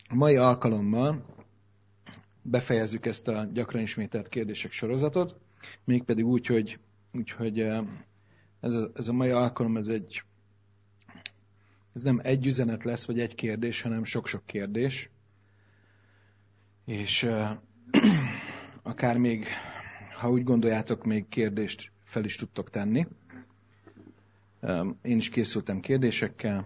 A mai alkalommal befejezzük ezt a gyakran ismételt kérdések sorozatot, mégpedig úgy, hogy ez a mai alkalom, ez nem egy üzenet lesz, vagy egy kérdés, hanem sok-sok kérdés. És akár még, ha úgy gondoljátok, még kérdést fel is tudtok tenni. Én is készültem kérdésekkel,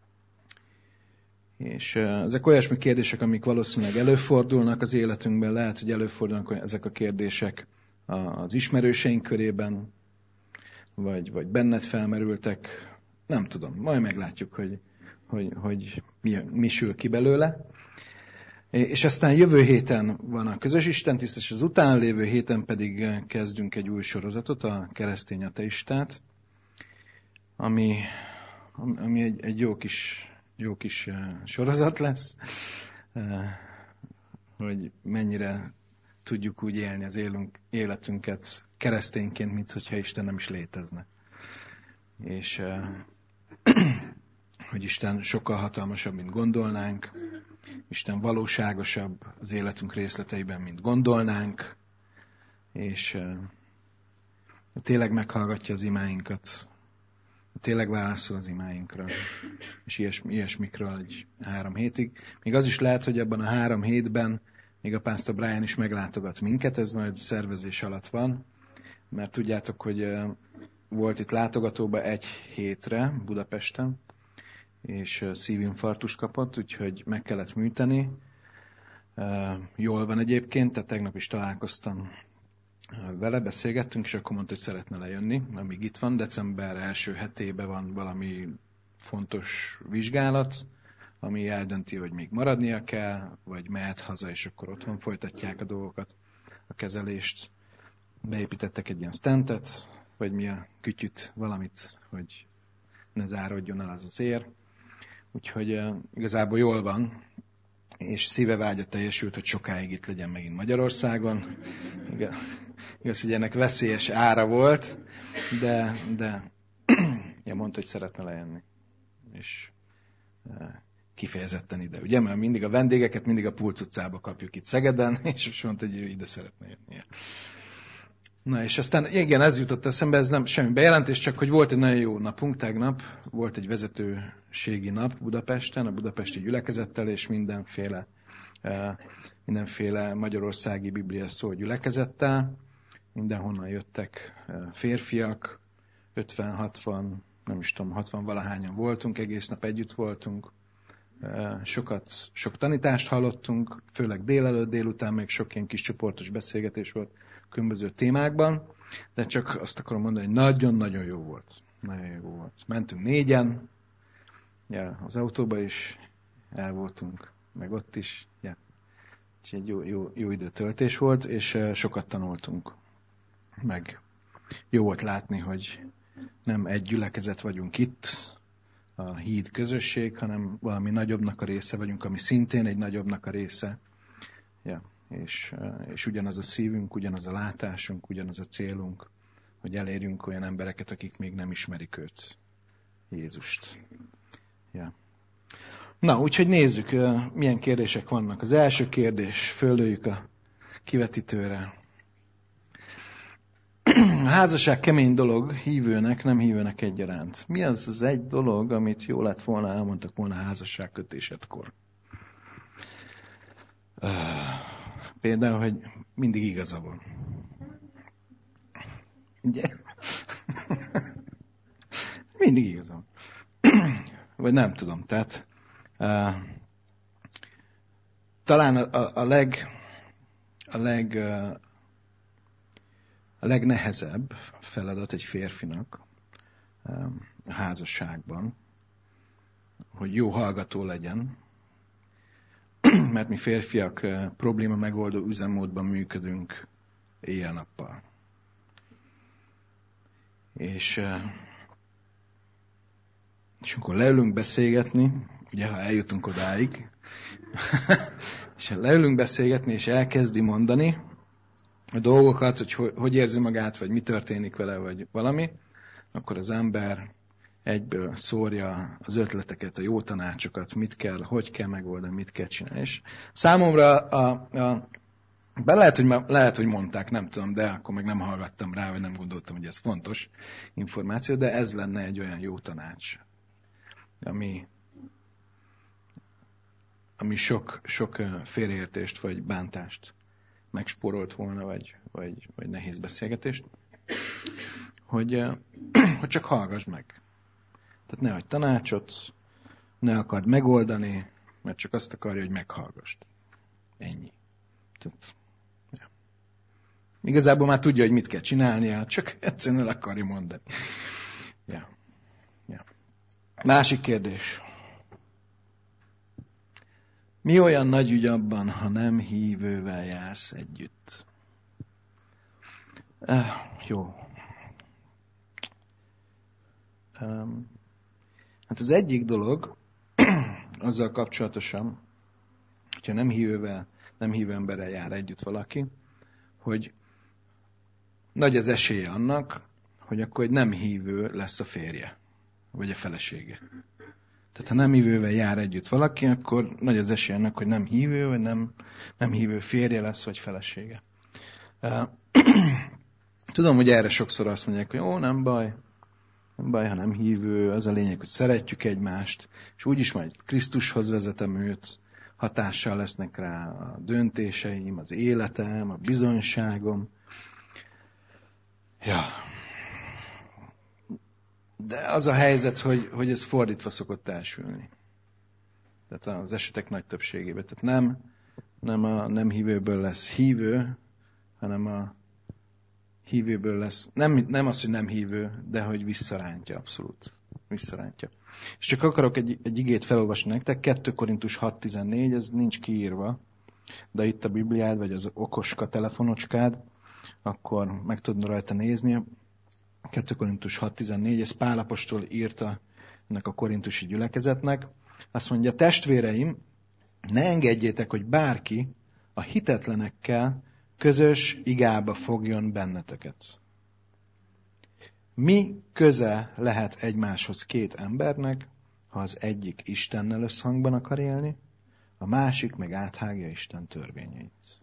és ezek olyasmi kérdések, amik valószínűleg előfordulnak az életünkben, lehet, hogy előfordulnak ezek a kérdések az ismerőseink körében, vagy benned felmerültek, nem tudom, majd meglátjuk, hogy mi sül ki belőle. És aztán jövő héten van a közös istentisztelet, és az utána lévő héten pedig kezdünk egy új sorozatot, a keresztény ateistát, ami egy jó kis sorozat lesz, hogy mennyire tudjuk úgy élni az életünket keresztényként, mintha Isten nem is létezne. És hogy Isten sokkal hatalmasabb, mint gondolnánk, Isten valóságosabb az életünk részleteiben, mint gondolnánk, és tényleg meghallgatja az imáinkat, tényleg válaszol az imáinkra, és ilyesmikről 3 hétig. Még az is lehet, hogy abban a 3 hétben még a Pastor Brian is meglátogat minket, ez majd szervezés alatt van, mert tudjátok, hogy volt itt látogatóba 1 hétre Budapesten, és szívinfarktus kapott, úgyhogy meg kellett műteni. Jól van egyébként, tehát tegnap is találkoztam vele, beszélgettünk, és akkor mondta, hogy szeretne lejönni, amíg itt van. December első hetében van valami fontos vizsgálat, ami eldönti, hogy még maradnia kell, vagy mehet haza, és akkor otthon folytatják a dolgokat, a kezelést. Beépítettek egy ilyen stentet, vagy mi a kütyüt, valamit, hogy ne zárodjon el az az ér. Úgyhogy igazából jól van, és szíve vágya teljesült, hogy sokáig itt legyen megint Magyarországon. Igaz, hogy ennek veszélyes ára volt, de mondta, hogy szeretne lejönni. És kifejezetten ide. Ugye, mert mindig a vendégeket mindig a Pulc utcába kapjuk itt Szegeden, és most mondta, hogy ő ide szeretne jönni. Na, és aztán igen, ez jutott eszembe, ez nem semmi bejelentés, csak hogy volt egy nagyon jó napunk tegnap, volt egy vezetőségi nap Budapesten, a budapesti gyülekezettel, és mindenféle magyarországi Biblia szó gyülekezettel. Mindenhonnan jöttek férfiak, 50-60, nem is tudom, 60-valahányan voltunk, egész nap együtt voltunk. Sok tanítást hallottunk, főleg délután még sok ilyen kis csoportos beszélgetés volt különböző témákban, de csak azt akarom mondani, hogy nagyon-nagyon jó volt. Nagyon jó volt. Mentünk 4-en, ja, az autóba is el voltunk, meg ott is. Ja. Egy jó időtöltés volt, és sokat tanultunk. Meg jó volt látni, hogy nem egy gyülekezet vagyunk itt, a híd közösség, hanem valami nagyobbnak a része vagyunk, ami szintén egy nagyobbnak a része. Ja. És ugyanaz a szívünk, ugyanaz a látásunk, ugyanaz a célunk, hogy elérjünk olyan embereket, akik még nem ismerik őt, Jézust. Ja. Na, úgyhogy nézzük, milyen kérdések vannak. Az első kérdés, földöljük a kivetítőre. A házasság kemény dolog, hívőnek, nem hívőnek egyaránt. Mi az egy dolog, amit jó lett volna, elmondtak volna a házasságkötésedkor? Például, hogy mindig igaza van. Ugye? Mindig igaza van. Vagy nem tudom. Tehát talán a legnehezebb feladat egy férfinak a házasságban, hogy jó hallgató legyen, mert mi férfiak probléma megoldó üzemmódban működünk éjjel-nappal. És akkor leülünk beszélgetni, ugye ha eljutunk odáig, és leülünk beszélgetni, és elkezdi mondani a dolgokat, hogy érzi magát, vagy mi történik vele, vagy valami, akkor az ember egyből szórja az ötleteket, a jó tanácsokat, mit kell, hogy kell megoldani, mit kell csinálni. És számomra lehet, hogy mondták, nem tudom, de akkor meg nem hallgattam rá, vagy nem gondoltam, hogy ez fontos információ, de ez lenne egy olyan jó tanács, ami sok félreértést vagy bántást megspórolt volna, vagy nehéz beszélgetést, hogy csak hallgass meg. Tehát ne adj tanácsot, ne akard megoldani, mert csak azt akarja, hogy meghallgassd. Ennyi. Tehát, ja. Igazából már tudja, hogy mit kell csinálnia, csak egyszerűen el akarja mondani. Ja. Másik kérdés. Mi olyan nagy ügy abban, ha nem hívővel jársz együtt? Jó. Hát az egyik dolog, azzal kapcsolatosan, hogyha nem hívő emberrel jár együtt valaki, hogy nagy az esélye annak, hogy akkor egy nem hívő lesz a férje, vagy a felesége. Tehát ha nem hívővel jár együtt valaki, akkor nagy az esélye annak, hogy nem hívő, vagy nem hívő férje lesz, vagy felesége. Tudom, hogy erre sokszor azt mondják, hogy nem baj, ha nem hívő, az a lényeg, hogy szeretjük egymást, és úgyis majd Krisztushoz vezetem őt, hatással lesznek rá a döntéseim, az életem, a bizonyságom. Ja. De az a helyzet, hogy ez fordítva szokott elsülni. Tehát az esetek nagy többségében. Tehát nem a nem hívőből lesz hívő, hanem a hívőből lesz, nem az, hogy nem hívő, de hogy visszarántja, abszolút. Visszarántja. És csak akarok egy igét felolvasni nektek, 2 Korintus 6.14, ez nincs kiírva, de itt a Bibliád, vagy az okoska telefonocskád, akkor meg tudod rajta nézni. 2 Korintus 6.14, ez Pál apostol írta ennek a korintusi gyülekezetnek. Azt mondja, testvéreim, ne engedjétek, hogy bárki a hitetlenekkel közös igába fogjon benneteket. Mi köze lehet egymáshoz 2 embernek, ha az egyik Istennel összhangban akar élni, a másik meg áthágja Isten törvényeit.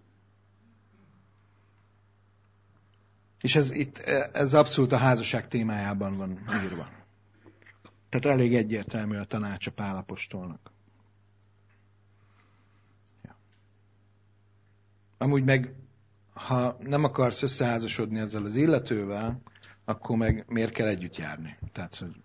És ez abszolút a házasság témájában van írva. Tehát elég egyértelmű a tanács a Pál apostolnak. Ja. Amúgy meg, ha nem akarsz összeházasodni ezzel az illetővel, akkor meg miért kell együtt járni? Tehát, hogy...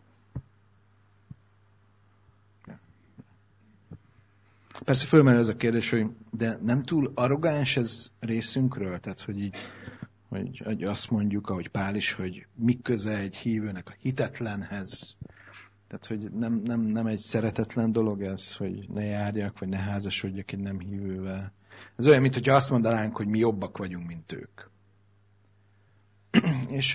Ja. Persze fölmerül ez a kérdés, hogy de nem túl arrogáns ez részünkről? Tehát, hogy így hogy azt mondjuk, ahogy Pál is, hogy mi köze egy hívőnek a hitetlenhez. Tehát, hogy nem egy szeretetlen dolog ez, hogy ne járjak, vagy ne házasodjak egy nem hívővel. Ez olyan, mintha azt mondanánk, hogy mi jobbak vagyunk, mint ők. És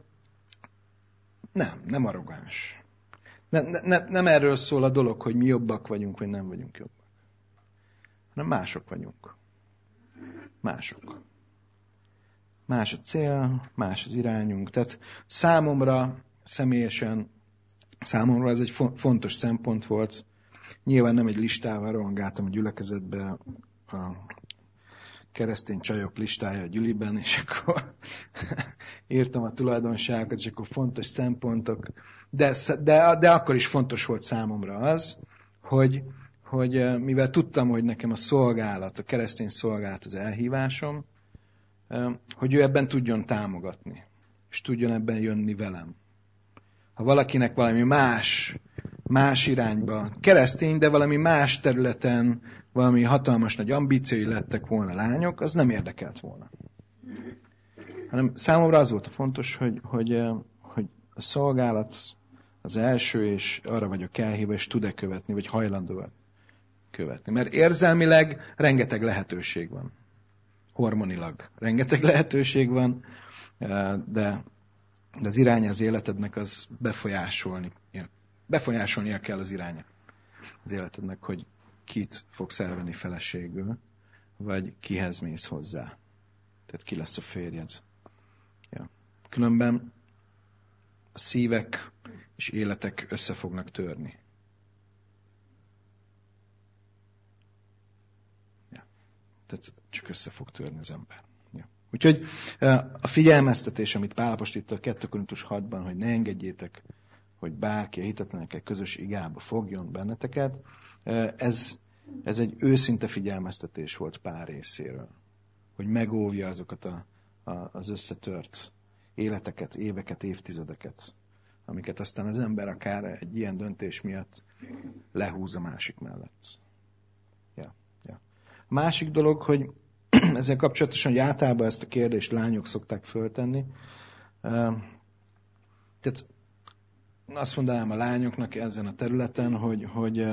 nem arrogáns. Nem erről szól a dolog, hogy mi jobbak vagyunk, vagy nem vagyunk jobbak. Hanem mások vagyunk. Mások. Más a cél, más az irányunk. Tehát személyesen ez egy fontos szempont volt. Nyilván nem egy listával rohangáltam a gyülekezetbe, a keresztény csajok listája a gyüliben, és akkor írtam a tulajdonságokat, és akkor fontos szempontok. De akkor is fontos volt számomra az, hogy mivel tudtam, hogy nekem a szolgálat, a keresztény szolgálat az elhívásom, hogy ő ebben tudjon támogatni, és tudjon ebben jönni velem. Ha valakinek valami más irányba, keresztény, de valami más területen, valami hatalmas nagy ambíciói lettek volna lányok, az nem érdekelt volna. Hanem számomra az volt a fontos, hogy a szolgálat az első, és arra vagyok elhívva, és tud-e követni, vagy hajlandó követni. Mert érzelmileg rengeteg lehetőség van. Hormonilag rengeteg lehetőség van, de az iránya az életednek az befolyásolnia kell az iránya az életednek, hogy kit fogsz elvenni feleségül, vagy kihez mész hozzá. Tehát ki lesz a férjed. Ja. Különben a szívek és életek össze fognak törni. Ja. Tehát csak össze fog törni az ember. Ja. Úgyhogy a figyelmeztetés, amit Pál apostol itt a 2 Korintus 6-ban, hogy ne engedjétek, hogy bárki a hitetlenekkel közös igába fogjon benneteket, ez egy őszinte figyelmeztetés volt Pál részéről, hogy megóvja azokat az összetört életeket, éveket, évtizedeket, amiket aztán az ember akár egy ilyen döntés miatt lehúz a másik mellett. Ja. A másik dolog, hogy ezzel kapcsolatosan, hogy általában ezt a kérdést lányok szokták föltenni. Tehát azt mondanám a lányoknak ezen a területen, hogy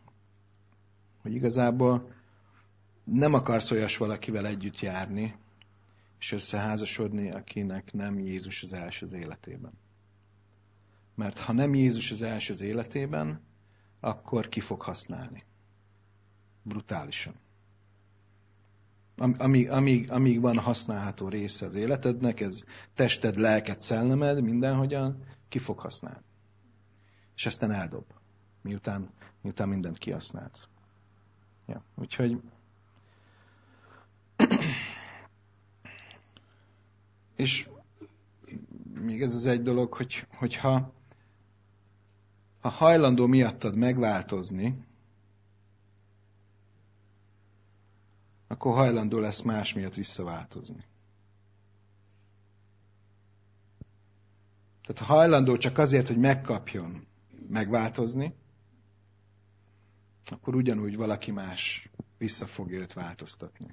igazából nem akarsz olyas valakivel együtt járni, és összeházasodni, akinek nem Jézus az első az életében. Mert ha nem Jézus az első az életében, akkor ki fog használni. Brutálisan. Amíg van használható része az életednek, ez tested, lelked, szellemed, mindenhogyan, ki fog használni. És aztán eldob, miután mindent kihasznált. Ja, úgyhogy és még ez az egy dolog, hogyha hajlandó miattad megváltozni, akkor hajlandó lesz más miatt visszaváltozni. Tehát ha hajlandó csak azért, hogy megkapjon megváltozni, akkor ugyanúgy valaki más vissza fogja őt változtatni.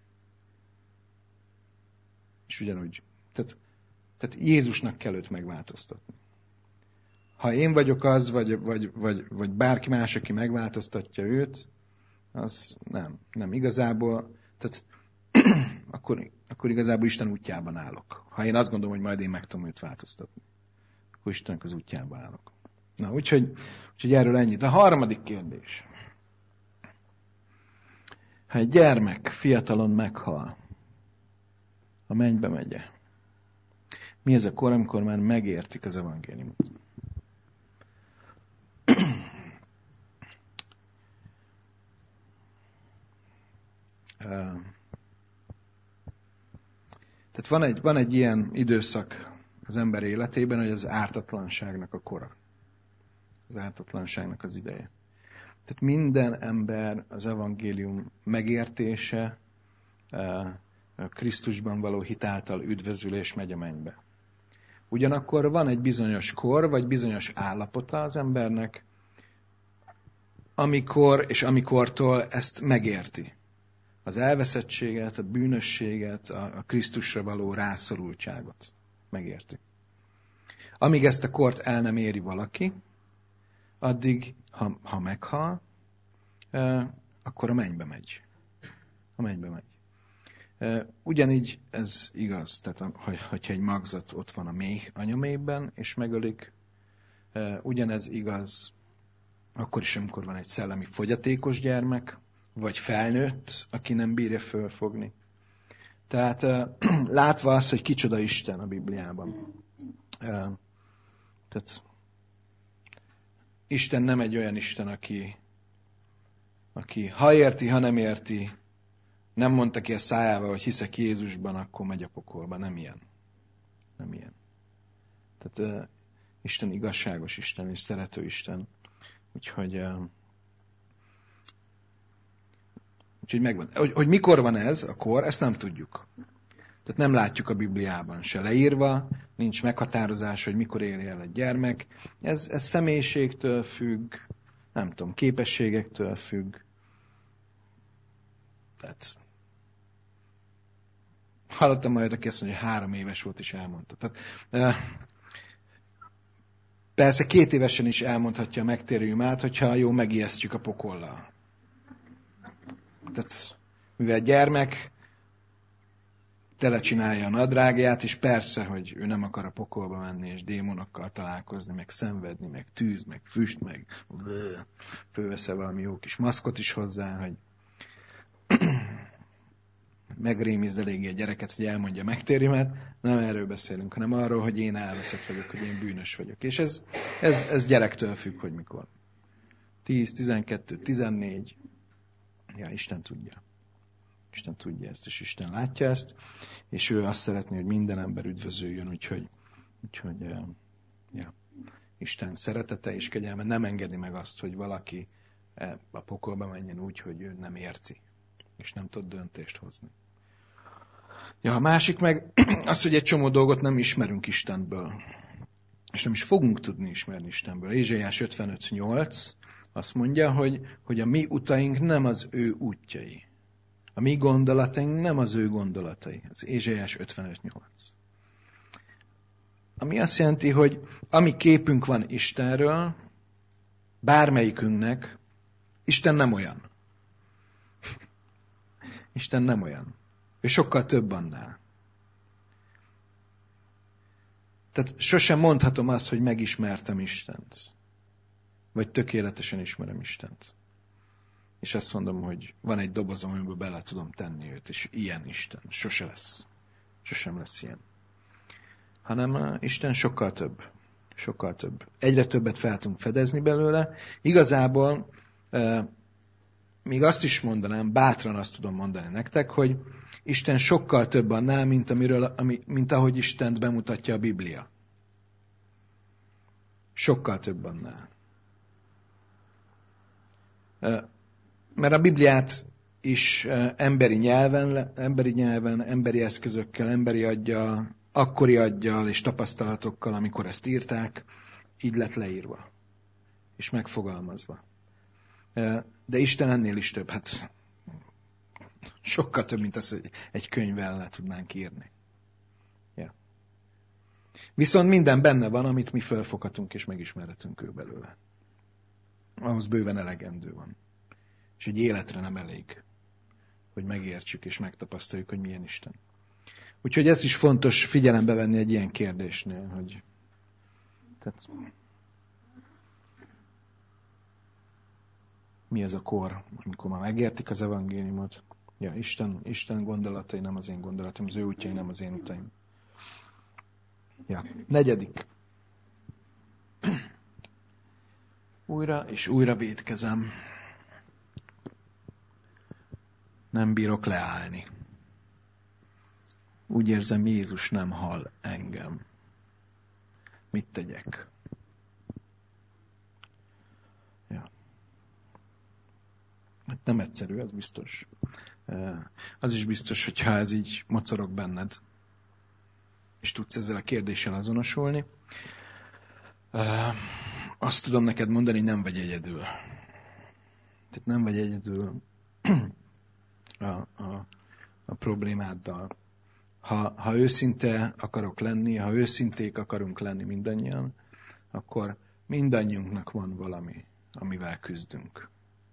És ugyanúgy. Tehát Jézusnak kell őt megváltoztatni. Ha én vagyok az, vagy bárki más, aki megváltoztatja őt, az nem igazából, tehát akkor igazából Isten útjában állok. Ha én azt gondolom, hogy majd én meg tudom őt változtatni, akkor Istennek az útjában állok. Na, úgyhogy erről ennyit. A harmadik kérdés. Ha egy gyermek fiatalon meghal, a mennybe megye, mi ez a kor, amikor már megértik az evangéliumot? Tehát van egy ilyen időszak az ember életében, hogy az ártatlanságnak a kora. Az ártatlanságnak az ideje. Tehát minden ember az evangélium megértése, a Krisztusban való hitáltal üdvözülés megy a mennybe. Ugyanakkor van egy bizonyos kor, vagy bizonyos állapota az embernek, amikortól ezt megérti. Az elveszettséget, a bűnösséget, a Krisztusra való rászorultságot megérti. Amíg ezt a kort el nem éri valaki, addig, ha meghal, akkor a mennybe megy. A mennybe megy. Ugyanígy ez igaz, tehát hogyha egy magzat ott van a méh anyaméhben, és megölik, ugyanez igaz akkor is, amikor van egy szellemi fogyatékos gyermek, vagy felnőtt, aki nem bírja fölfogni. Tehát látva azt, hogy kicsoda Isten a Bibliában. Tehát Isten nem egy olyan Isten, aki ha érti, ha nem érti, nem mondta ki a szájával, hogy hiszek Jézusban, akkor megy a pokolba. Nem ilyen. Nem ilyen. Tehát Isten igazságos Isten és szerető Isten. Úgyhogy megvan. Hogy mikor van ez a kor, ezt nem tudjuk. Tehát nem látjuk a Bibliában se leírva, nincs meghatározás, hogy mikor érje el egy gyermek. Ez személyiségtől függ, nem tudom, képességektől függ. Tehát hallottam majd, aki azt mondja, hogy 3 éves volt, és elmondta. Tehát, persze 2 évesen is elmondhatja a megtérőjümát, hogyha jó megijesztjük a pokollal. Tehát, mivel gyermek telecsinálja a nadrágját, és persze, hogy ő nem akar a pokolba menni, és démonokkal találkozni, meg szenvedni, meg tűz, meg füst, meg fölveszel valami jó kis maszkot is hozzá, hogy megrémizd eléggé a gyereket, hogy elmondja megtérimet, nem erről beszélünk, hanem arról, hogy én elveszett vagyok, hogy én bűnös vagyok. És ez gyerektől függ, hogy mikor. 10, 12, 14. Ja, Isten tudja. Isten tudja ezt, és Isten látja ezt, és ő azt szeretné, hogy minden ember üdvözöljön, úgyhogy Isten szeretete és kegyelme nem engedi meg azt, hogy valaki a pokolba menjen úgy, hogy ő nem érti, és nem tud döntést hozni. Ja, a másik meg az, hogy egy csomó dolgot nem ismerünk Istenből, és nem is fogunk tudni ismerni Istenből. Ézsaiás 55:8 azt mondja, hogy a mi utaink nem az ő útjai. A mi gondolataink nem az ő gondolatai. Az Ézsaiás 55:8. Ami azt jelenti, hogy ami képünk van Istenről, bármelyikünknek, Isten nem olyan. Isten nem olyan. Ő sokkal több annál. Tehát sosem mondhatom azt, hogy megismertem Istent. Vagy tökéletesen ismerem Istent. És azt mondom, hogy van egy dobozom, amiben bele tudom tenni őt, és ilyen Isten. Sose lesz. Sosem lesz ilyen. Hanem Isten sokkal több. Sokkal több. Egyre többet fel tudunk fedezni belőle. Igazából még azt is mondanám, bátran azt tudom mondani nektek, hogy Isten sokkal több annál, mint ahogy Istent bemutatja a Biblia. Sokkal több annál. Mert a Bibliát is emberi nyelven, emberi eszközökkel, emberi aggyal, akkori aggyal és tapasztalatokkal, amikor ezt írták, így lett leírva. És megfogalmazva. De Isten ennél is több. Hát sokkal több, mint az, hogy egy könyvvel le tudnánk írni. Ja. Viszont minden benne van, amit mi felfoghatunk és megismerhetünk ő belőle. Ahhoz bőven elegendő van. És egy életre nem elég, hogy megértsük és megtapasztaljuk, hogy milyen Isten. Úgyhogy ez is fontos figyelembe venni egy ilyen kérdésnél, hogy tehát, mi ez a kor, amikor már megértik az evangéliumot. Ja, Isten gondolatai nem az én gondolatom, az ő útjai nem az én utaim. Ja, 4. Újra és újra vétkezem. Nem bírok leállni. Úgy érzem, Jézus nem hall engem. Mit tegyek? Ja. Hát nem egyszerű, az biztos. Az is biztos, hogy ha ez így mocorog benned, és tudsz ezzel a kérdéssel azonosulni, azt tudom neked mondani, hogy nem vagy egyedül. Tehát nem vagy egyedül a problémáddal. Ha őszinte akarok lenni, ha őszinték akarunk lenni mindannyian, akkor mindannyiunknak van valami, amivel küzdünk.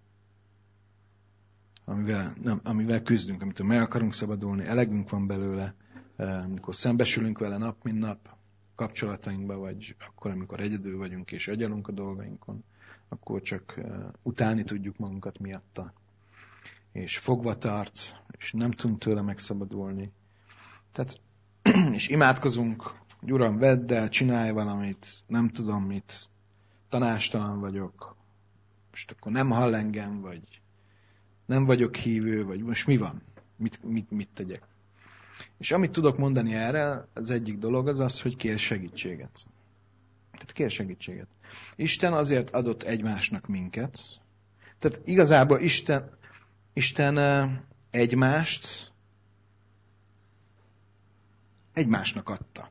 Amivel küzdünk, amitől meg akarunk szabadulni, elegünk van belőle, amikor szembesülünk vele nap, mint nap kapcsolatainkban, vagy akkor, amikor egyedül vagyunk és agyalunk a dolgainkon, akkor csak utálni tudjuk magunkat miatta. És fogva tart, és nem tudunk tőle megszabadulni. Tehát, és imádkozunk, hogy Uram, vedd el, csinálj valamit, nem tudom mit, tanástalan vagyok, most akkor nem hall engem, vagy nem vagyok hívő, vagy most mi van? Mit tegyek? És amit tudok mondani erre, az egyik dolog az, hogy kér segítséget. Tehát kér segítséget. Isten azért adott egymásnak minket. Tehát igazából Isten egymást egymásnak adta.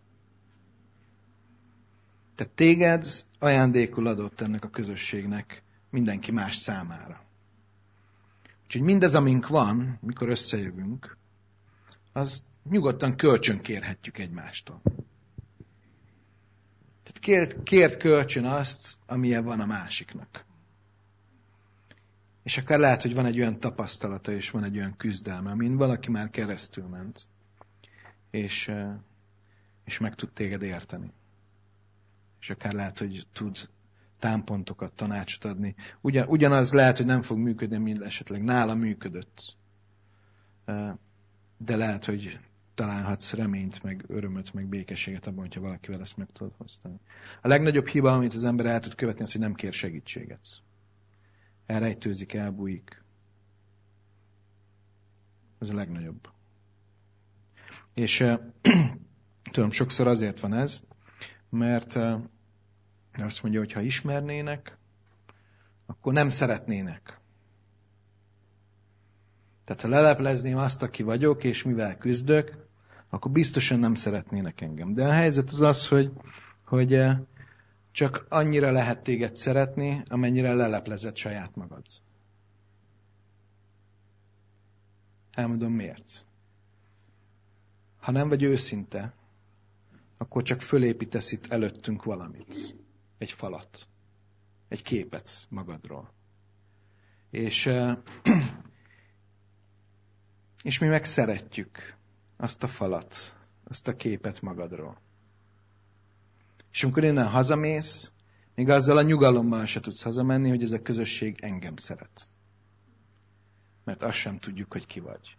Tehát téged ajándékul adott ennek a közösségnek mindenki más számára. Úgyhogy mindez, amink van, mikor összejövünk, az nyugodtan kölcsönkérhetjük egymástól. Tehát kért kölcsön azt, amilyen van a másiknak. És akár lehet, hogy van egy olyan tapasztalata, és van egy olyan küzdelme, amin valaki már keresztül ment, és meg tud téged érteni. És akár lehet, hogy tud támpontokat, tanácsot adni. Ugyanaz lehet, hogy nem fog működni, mint esetleg nála működött. de lehet, hogy találhatsz reményt, meg örömöt, meg békességet abban, hogyha valakivel ezt meg tudod osztani. A legnagyobb hiba, amit az ember el tud követni, az, hogy nem kér segítséget. Elrejtőzik, elbújik. Ez a legnagyobb. És tudom, sokszor azért van ez, mert azt mondja, hogy ha ismernének, akkor nem szeretnének. Tehát ha leleplezném azt, aki vagyok, és mivel küzdök, akkor biztosan nem szeretnének engem. De a helyzet az az, hogy csak annyira lehet téged szeretni, amennyire leleplezed saját magad. Elmondom miért. Ha nem vagy őszinte, akkor csak fölépítesz itt előttünk valamit. Egy falat. Egy képet magadról. És mi meg szeretjük azt a falat, azt a képet magadról. És amikor innen hazamész, még azzal a nyugalommal se tudsz hazamenni, hogy ez a közösség engem szeret. Mert azt sem tudjuk, hogy ki vagy.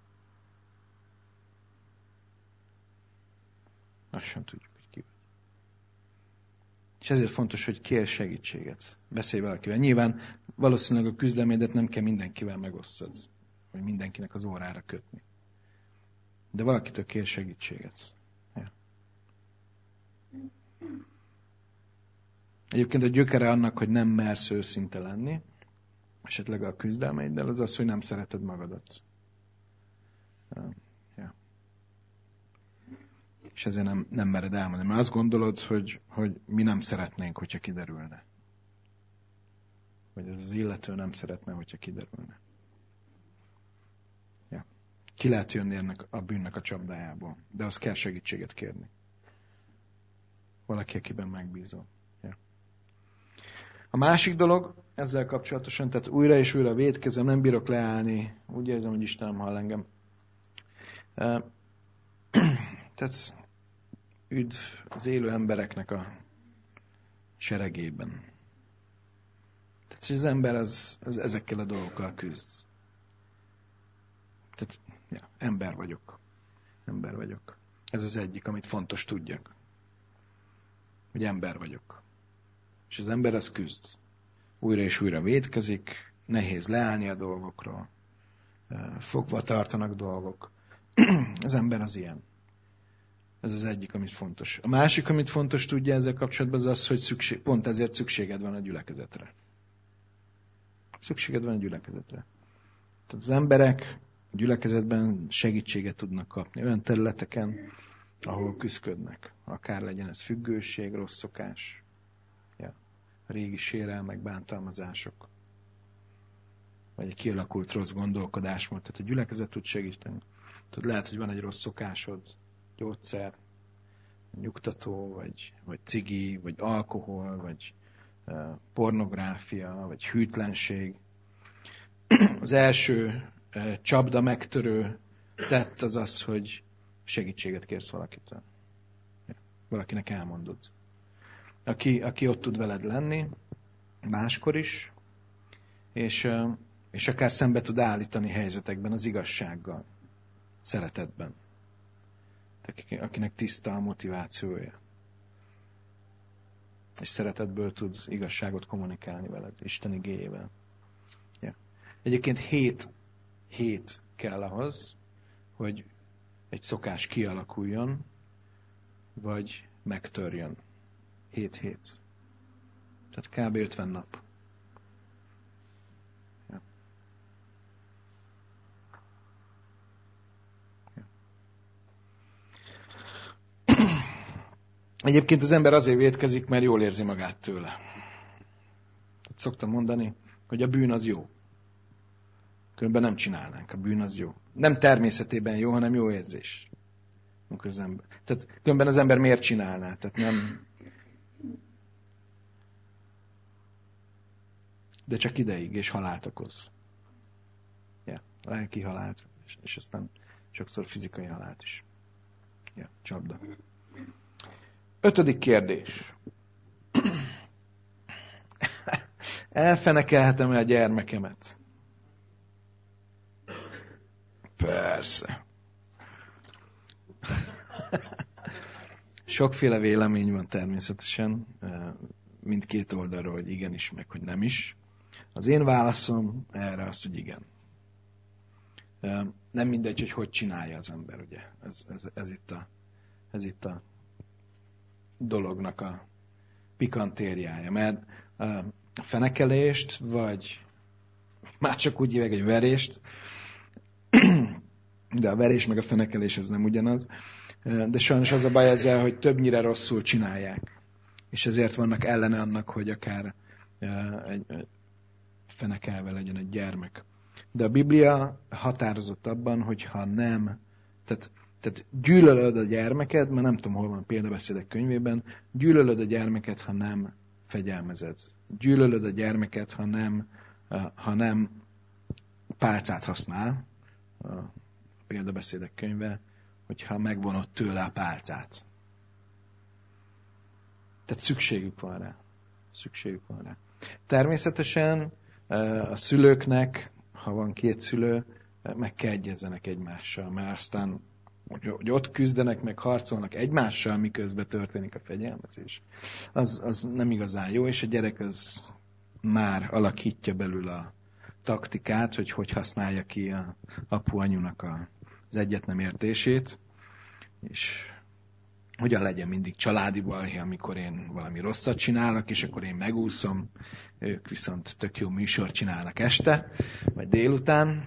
Azt sem tudjuk, hogy ki vagy. És ezért fontos, hogy kérj segítséget. Beszélj valakivel. Nyilván valószínűleg a küzdelmédet nem kell mindenkivel megosztod, vagy mindenkinek az órára kötni. De valakitől kér segítséget. Ja. Egyébként a gyökere annak, hogy nem mersz őszinte lenni, esetleg a küzdelmeiddel, az az, hogy nem szereted magadat. Ja. És ezért nem mered elmondani. Mert azt gondolod, hogy mi nem szeretnénk, hogyha kiderülne. Vagy ez az illető nem szeretne, hogyha kiderülne. Ja. Ki lehet jönni ennek a bűnnek a csapdájából. De az kell segítséget kérni. Valaki, akiben megbízol. Ja. A másik dolog ezzel kapcsolatosan, tehát újra és újra vétkezem, nem bírok leállni. Úgy érzem, hogy Istenem hall engem. Tehát üdv az élő embereknek a seregében. Tehát, hogy az ember az ezekkel a dolgokkal küzd. Tehát, ja, ember vagyok. Ember vagyok. Ez az egyik, amit fontos tudjak. Hogy ember vagyok. És az ember az küzd. Újra és újra vétkezik, nehéz leállni a dolgokról. Fogva tartanak dolgok. Az ember az ilyen. Ez az egyik, amit fontos. A másik, amit fontos tudja ezzel kapcsolatban, az az, hogy pont ezért szükséged van a gyülekezetre. Szükséged van a gyülekezetre. Tehát az emberek a gyülekezetben segítséget tudnak kapni olyan területeken, ahol küzdködnek. Akár legyen ez függőség, rossz szokás, ja, régi sérelmek, bántalmazások, vagy egy kialakult rossz gondolkodásmód. Tehát a gyülekezet tud segíteni. Tudod, lehet, hogy van egy rossz szokásod, gyógyszer, nyugtató, vagy cigi, vagy alkohol, vagy pornográfia, vagy hűtlenség. Az első csapda megtörő tett az az, hogy segítséget kérsz valakitől. Valakinek elmondod. Aki ott tud veled lenni, máskor is, és akár szembe tud állítani helyzetekben az igazsággal, szeretetben. Akinek tiszta a motivációja. És szeretetből tud igazságot kommunikálni veled, Isten igéjével. Ja. Egyébként 7 kell ahhoz, hogy egy szokás kialakuljon, vagy megtörjön. 7 hét. Tehát kb. 50 nap. Ja. Ja. Egyébként az ember azért vétkezik, mert jól érzi magát tőle. Szoktam mondani, hogy a bűn az jó. Különben nem csinálnánk, a bűn az jó. Nem természetében jó, hanem jó érzés. Tehát különben az ember miért csinálná? Tehát nem... De csak ideig, és halált okoz. Ja, lelki halált, és aztán sokszor fizikai halált is. Ja, csapda. 5. kérdés. Elfenekelhetem a gyermekemet? Persze. Sokféle vélemény van természetesen, mindkét oldalról, hogy igenis, meg hogy nem is. Az én válaszom erre az, hogy igen. Nem mindegy, hogy csinálja az ember, ugye. Ez itt a dolognak a pikantériája. Mert a fenekelést, vagy mások úgy hívják, egy verést, de a verés meg a fenekelés ez nem ugyanaz. De sajnos az a baj ezzel, hogy többnyire rosszul csinálják. És ezért vannak ellene annak, hogy akár egy fenekelve legyen egy gyermek. De a Biblia határozott abban, hogy ha nem, tehát gyűlölöd a gyermeked, mert nem tudom, hol van a példabeszédek könyvében, gyűlölöd a gyermeket, ha nem fegyelmezed. Gyűlölöd a gyermeket, ha nem pálcát használ, a példabeszédek könyve, hogyha megvonod tőle a pálcát. Tehát szükségük van rá. Természetesen a szülőknek, ha van két szülő, meg kell egyezzenek egymással, mert aztán, hogy ott küzdenek, meg harcolnak egymással, miközben történik a fegyelmezés, az nem igazán jó, és a gyerek az már alakítja belül a taktikát, hogy használja ki a apu-anyunak az egyetlen értését, és hogyan legyen mindig családi balhé, amikor én valami rosszat csinálok, és akkor én megúszom, ők viszont tök jó műsort csinálnak este, vagy délután.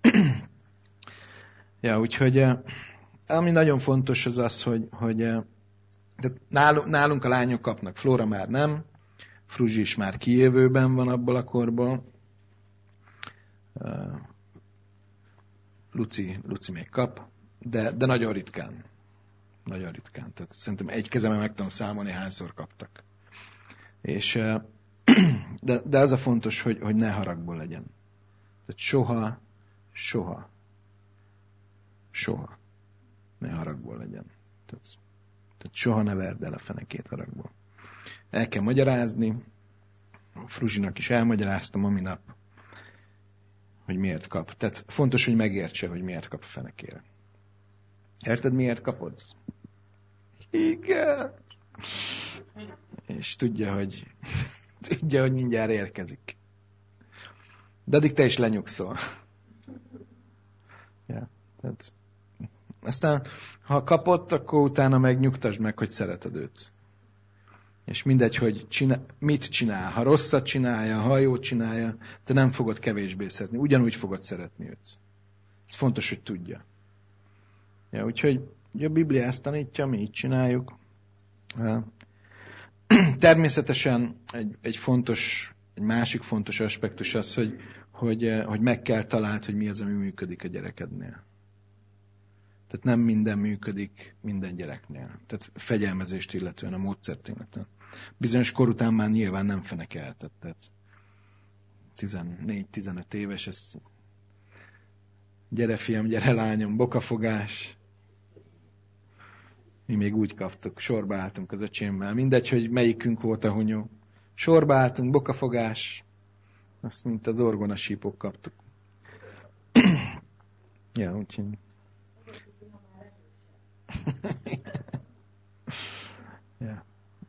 Ja, úgyhogy ami nagyon fontos az, hogy nálunk a lányok kapnak, Flóra már nem, Fruzsi is már kijövőben van abból a korból, Luci még kap, de nagyon ritkán. Nagyon ritkán. Tehát szerintem egy kezemben meg tudom számolni, hányszor kaptak. És, de az a fontos, hogy ne haragból legyen. Tehát soha ne haragból legyen. Tehát soha ne verd el a fenekét haragból. El kell magyarázni. A Fruzsinak is elmagyaráztam a minap, hogy miért kap. Tehát fontos, hogy megértse, hogy miért kap a fenekére. Érted, miért kapod? Igen. És tudja, hogy mindjárt érkezik. De addig te is lenyugszol. Ja, tehát aztán, ha kapott, akkor utána meg nyugtasd meg, hogy szereted őt. És mindegy, hogy mit csinál. Ha rosszat csinálja, ha jót csinálja, te nem fogod kevésbé szeretni. Ugyanúgy fogod szeretni őt. Ez fontos, hogy tudja. Ja, úgyhogy a Biblia ezt tanítja, mi így csináljuk. Természetesen egy másik fontos aspektus az, hogy meg kell találd, hogy mi az, ami működik a gyerekednél. Tehát nem minden működik minden gyereknél. Tehát fegyelmezést illetően, a módszert illetően. Bizonyos kor után már nyilván nem fenekeltet. Tehát 14-15 éves, ez gyere fiam, gyere lányom, bokafogás. Mi még úgy kaptuk, sorba álltunk az öcsémmel. Mindegy, hogy melyikünk volt a hunyó. Sorba álltunk, bokafogás. Azt, mint az orgonasípok kaptuk. Ja, úgyhogy. Ja.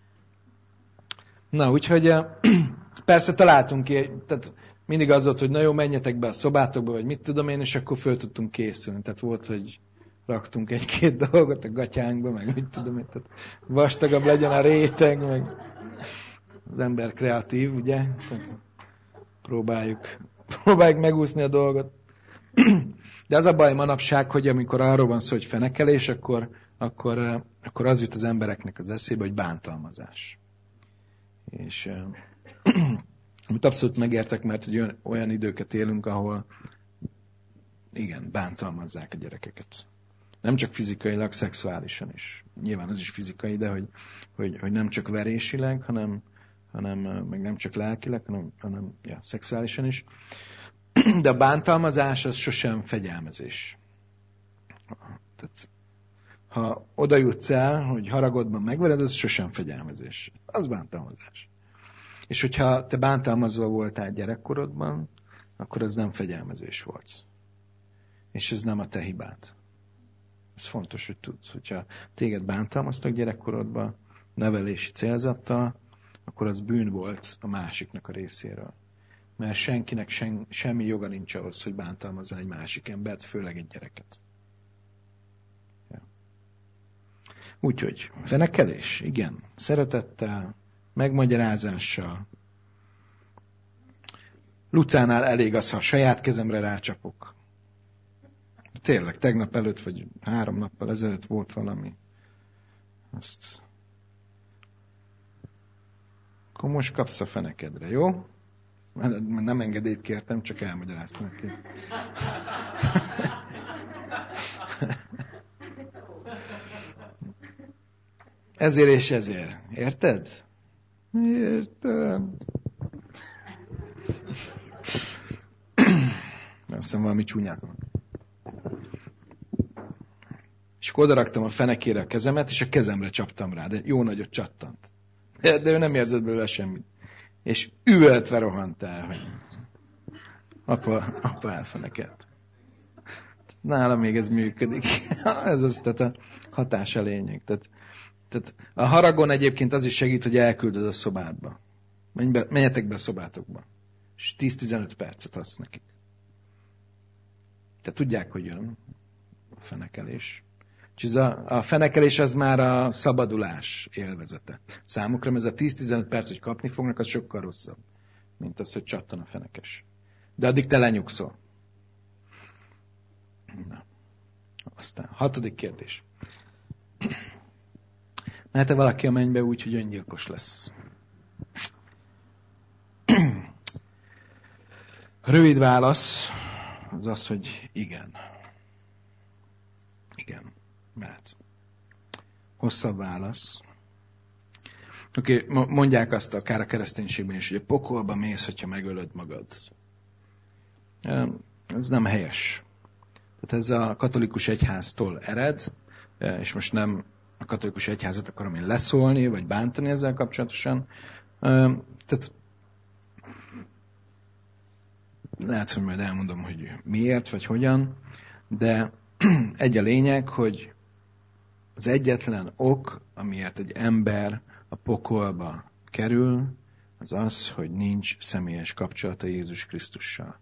Na, úgyhogy persze találtunk ki, tehát mindig az volt, hogy na jó, menjetek be a szobátokba, vagy mit tudom én, és akkor föl tudtunk készülni. Tehát volt, hogy raktunk egy-két dolgot a gatyánkba, meg mit tudom én, tehát vastagabb legyen a réteg, meg az ember kreatív, ugye? Tehát próbáljuk megúszni a dolgot. De az a baj manapság, hogy amikor arról van szó, hogy fenekelés, akkor az jut az embereknek az eszébe, hogy bántalmazás. És amit abszolút megértek, mert egy olyan időket élünk, ahol igen, bántalmazzák a gyerekeket. Nem csak fizikailag, szexuálisan is. Nyilván ez is fizikai, de hogy nem csak verésileg, hanem meg nem csak lelkileg, hanem szexuálisan is. De a bántalmazás az sosem fegyelmezés. Tehát, ha oda jutsz el, hogy haragodban megvered, az sosem fegyelmezés. Az bántalmazás. És hogyha te bántalmazva voltál gyerekkorodban, akkor az nem fegyelmezés volt. És ez nem a te hibád. Ez fontos, hogy tudsz. Hogyha téged bántalmaztak gyerekkorodban, nevelési célzattal, akkor az bűn volt a másiknak a részéről. Mert senkinek semmi joga nincs ahhoz, hogy bántalmazzon egy másik embert, főleg egy gyereket. Ja. Úgyhogy fenekelés, igen, szeretettel, megmagyarázással. Lucánál elég az, ha a saját kezemre rácsapok. Tényleg, tegnap előtt, vagy 3 nappal ezelőtt volt valami. Azt... Akkor most kapsz a fenekedre, jó? Nem engedélyt kértem, csak elmagyaráztam neki. Ezért és ezért. Érted? Értem. Azt hiszem valami csúnyák van. És akkor odaraktam a fenekére a kezemet, és a kezemre csaptam rá, de jó nagyot csattant. De ő nem érzett belőle semmit. És üvöltve rohant el, hogy apa elfenekelt. Nálam még ez működik. Ez az, tehát a hatás a lényeg. Tehát a haragon egyébként az is segít, hogy elküldöd a szobádba. Menjetek be a szobátokba. És 10-15 percet adsz nekik. Tehát tudják, hogy jön a fenekelés. És a fenekelés az már a szabadulás élvezete. Számukra ez a 10-15 perc, hogy kapni fognak, az sokkal rosszabb, mint az, hogy csattan a fenekes. De addig te lenyugszol. Na. Aztán 6. kérdés. Mehet-e valaki a mennybe úgy, hogy öngyilkos lesz? Rövid válasz az az, hogy igen. Igen. Mehet. Hosszabb válasz. Oké, mondják azt akár a kereszténységben is, hogy a pokolba mész, hogyha megölöd magad. Ez nem helyes. Tehát ez a katolikus egyháztól ered, és most nem a katolikus egyházat akarom én leszólni, vagy bántani ezzel kapcsolatosan. Tehát lehet, hogy majd elmondom, hogy miért, vagy hogyan, de egy a lényeg, hogy az egyetlen ok, amiért egy ember a pokolba kerül, az az, hogy nincs személyes kapcsolata Jézus Krisztussal.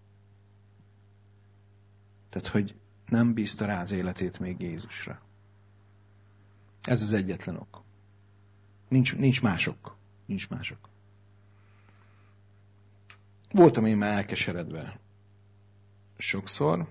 Tehát, hogy nem bízta rá az életét még Jézusra. Ez az egyetlen ok. Nincs mások. Nincs mások. Voltam én már elkeseredve sokszor,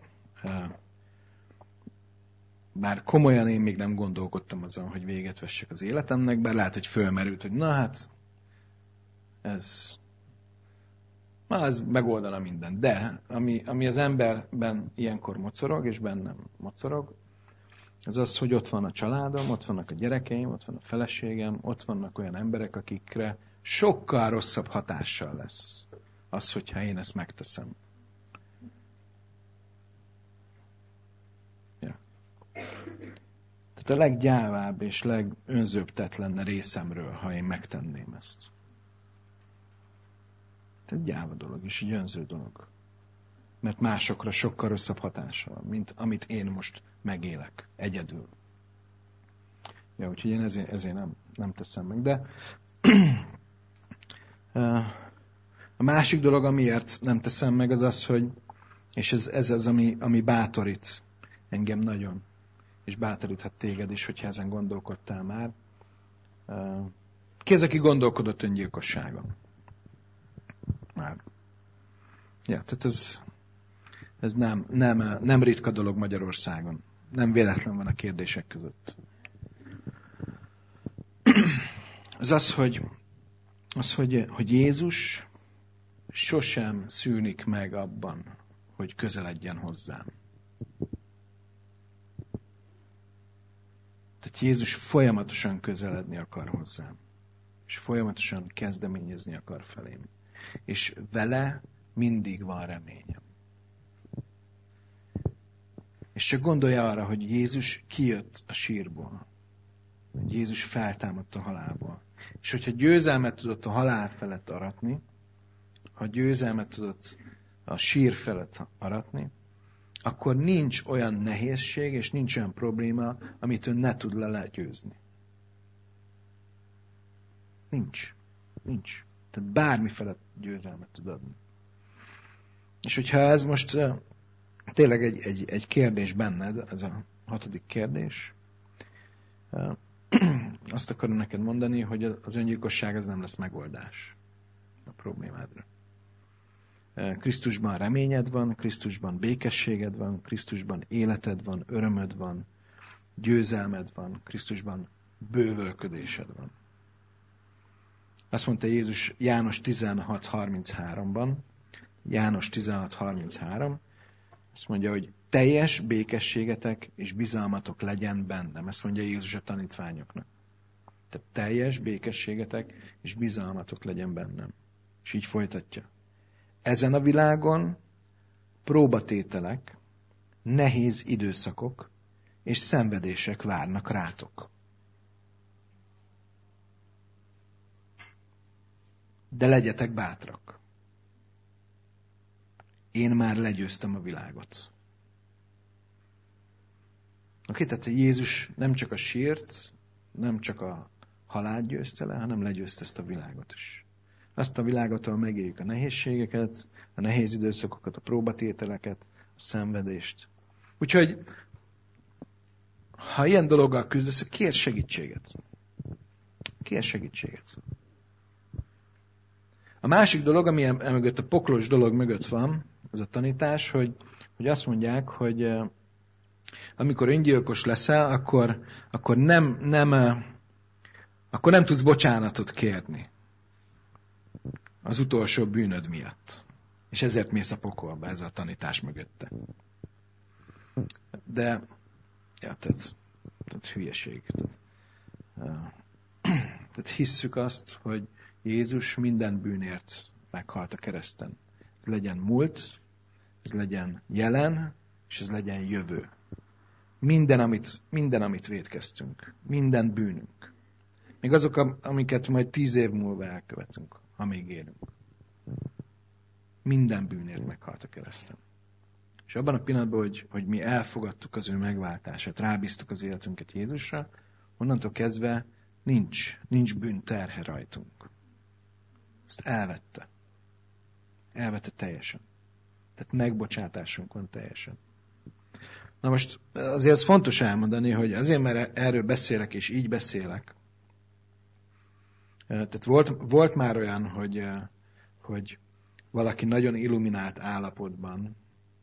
bár komolyan én még nem gondolkodtam azon, hogy véget vessek az életemnek, bár lehet, hogy fölmerült, hogy na hát, ez megoldana mindent. De, ami az emberben ilyenkor mocorog, és bennem mocorog, az az, hogy ott van a családom, ott vannak a gyerekeim, ott van a feleségem, ott vannak olyan emberek, akikre sokkal rosszabb hatással lesz az, hogyha én ezt megteszem. Ja. Tehát a leggyávább és legönzőbbtett lenne részemről, ha én megtenném ezt. Tehát gyáva dolog, és egy önző dolog. Mert másokra sokkal rosszabb hatása van, mint amit én most megélek, egyedül. Ja, úgyhogy én ezért nem teszem meg. De a másik dolog, amiért nem teszem meg, az az, hogy, és ez az, ami bátorít engem nagyon, és bátoríthat téged is, hogyha ezen gondolkodtál már. Ki az, aki gondolkodott öngyilkosságon? Már. Ja, tehát ez nem ritka dolog Magyarországon. Nem véletlen van a kérdések között. Az, hogy Jézus sosem szűnik meg abban, hogy közeledjen hozzám. Tehát Jézus folyamatosan közeledni akar hozzám. És folyamatosan kezdeményezni akar felém. És vele mindig van reményem. És csak gondolja arra, hogy Jézus kijött a sírból. Hogy Jézus feltámadt a halálból. És hogyha győzelmet tudott a halál felett aratni, ha győzelmet tudott a sír felett aratni, akkor nincs olyan nehézség, és nincs olyan probléma, amit ő ne tud legyőzni. Nincs. Tehát bármi felett győzelmet tud adni. És hogyha ez most tényleg egy kérdés benned, ez a 6. kérdés, azt akarom neked mondani, hogy az öngyilkosság az nem lesz megoldás a problémádra. Krisztusban reményed van, Krisztusban békességed van, Krisztusban életed van, örömöd van, győzelmed van, Krisztusban bővölködésed van. Azt mondta Jézus János 16:33-ban, János 16:33, azt mondja, hogy teljes békességetek és bizalmatok legyen bennem. Ezt mondja Jézus a tanítványoknak. Tehát teljes békességetek és bizalmatok legyen bennem. És így folytatja. Ezen a világon próbatételek, nehéz időszakok és szenvedések várnak rátok. De legyetek bátrak. Én már legyőztem a világot. Oké, tehát Jézus nem csak a sírt, nem csak a halált győzte le, hanem legyőzte ezt a világot is. Azt a világot, ahol megéljük a nehézségeket, a nehéz időszakokat, a próbatételeket, a szenvedést. Úgyhogy, ha ilyen dologgal küzdesz, kérj segítséget. Kérj segítséget. A másik dolog, ami emögött a poklos dolog mögött van, ez a tanítás, hogy azt mondják, hogy amikor öngyilkos leszel, akkor nem tudsz bocsánatot kérni az utolsó bűnöd miatt. És ezért mész a pokolba, ez a tanítás mögötte. De, tehát hülyeség. Tehát hisszük azt, hogy Jézus minden bűnért meghalt a kereszten. Ez legyen múlt, ez legyen jelen, és ez legyen jövő. Minden, amit vétkeztünk. Minden bűnünk. Még azok, amiket majd 10 év múlva elkövetünk, ha még élünk. Minden bűnért meghalt a kereszten. És abban a pillanatban, hogy mi elfogadtuk az ő megváltását, rábíztuk az életünket Jézusra, onnantól kezdve nincs bűnterhe rajtunk. Ezt elvette. Elvette teljesen. Tehát megbocsátásunk van teljesen. Na most azért az fontos elmondani, hogy azért, mert erről beszélek, és így beszélek. Tehát volt már olyan, hogy valaki nagyon illuminált állapotban,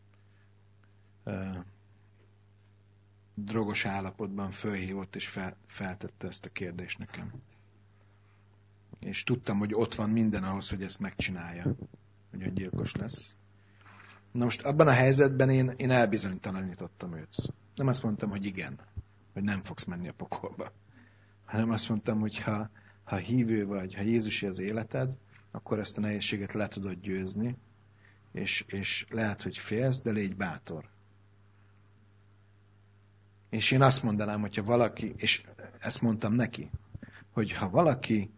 drogos állapotban fölhívott, és feltette ezt a kérdést nekem. És tudtam, hogy ott van minden ahhoz, hogy ezt megcsinálja, hogy öngyilkos lesz. Na most abban a helyzetben én elbizonytalanítottam őt. Nem azt mondtam, hogy igen, hogy nem fogsz menni a pokolba. Hanem azt mondtam, hogy ha hívő vagy, ha Jézusi az életed, akkor ezt a nehézséget le tudod győzni, és lehet, hogy félsz, de légy bátor. És én azt mondanám, hogyha valaki, és ezt mondtam neki, hogy ha valaki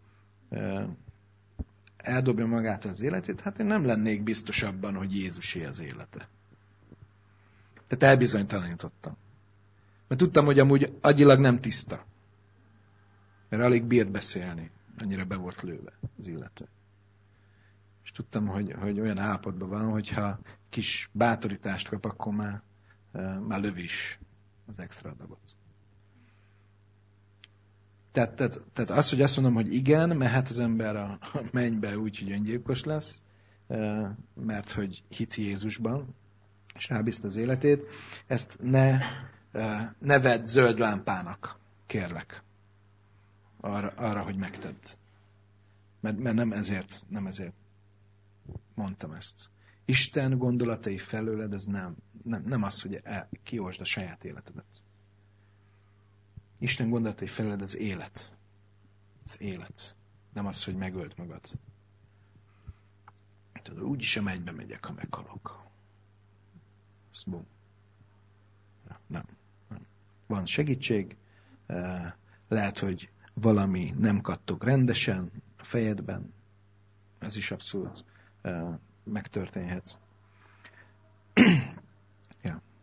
eldobja magát az életét, hát én nem lennék biztos abban, hogy Jézusé az élete. Tehát elbizonytalanítottam. Mert tudtam, hogy amúgy agyilag nem tiszta. Mert alig bírt beszélni. Annyira be volt lőve az illető. És tudtam, hogy olyan állapotban van, hogyha kis bátorítást kap, akkor már lövi is az extra adagot. Tehát az, hogy azt mondom, hogy igen, mehet az ember a mennybe úgy, hogy öngyilkos lesz, mert hogy hit Jézusban, és rábízta az életét, ezt ne vedd zöld lámpának, kérlek, arra, hogy megtedd. Mert nem ezért mondtam ezt. Isten gondolatai felőled, ez nem az, hogy kiolsd a saját életedet. Isten gondolatai felőled az élet. Az élet. Nem az, hogy megöld magad. Tudod, úgyis a mennybe megyek, ha meghalok. Ez bum. Nem. Van segítség. Lehet, hogy valami nem kattog rendesen a fejedben. Ez is abszolút megtörténhet. Ja.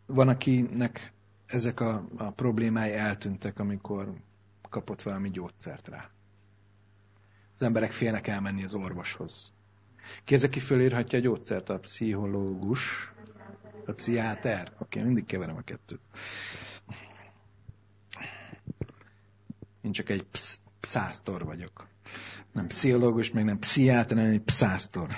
van, akinek ezek a problémái eltűntek, amikor kapott valami gyógyszert rá. Az emberek félnek elmenni az orvoshoz. Ki az, aki fölírhatja a gyógyszert? A pszichológus? A pszichiáter? Oké, mindig keverem a kettőt. Én csak egy pszásztor vagyok. Nem pszichológus, meg nem pszichiáter, hanem egy pszásztor.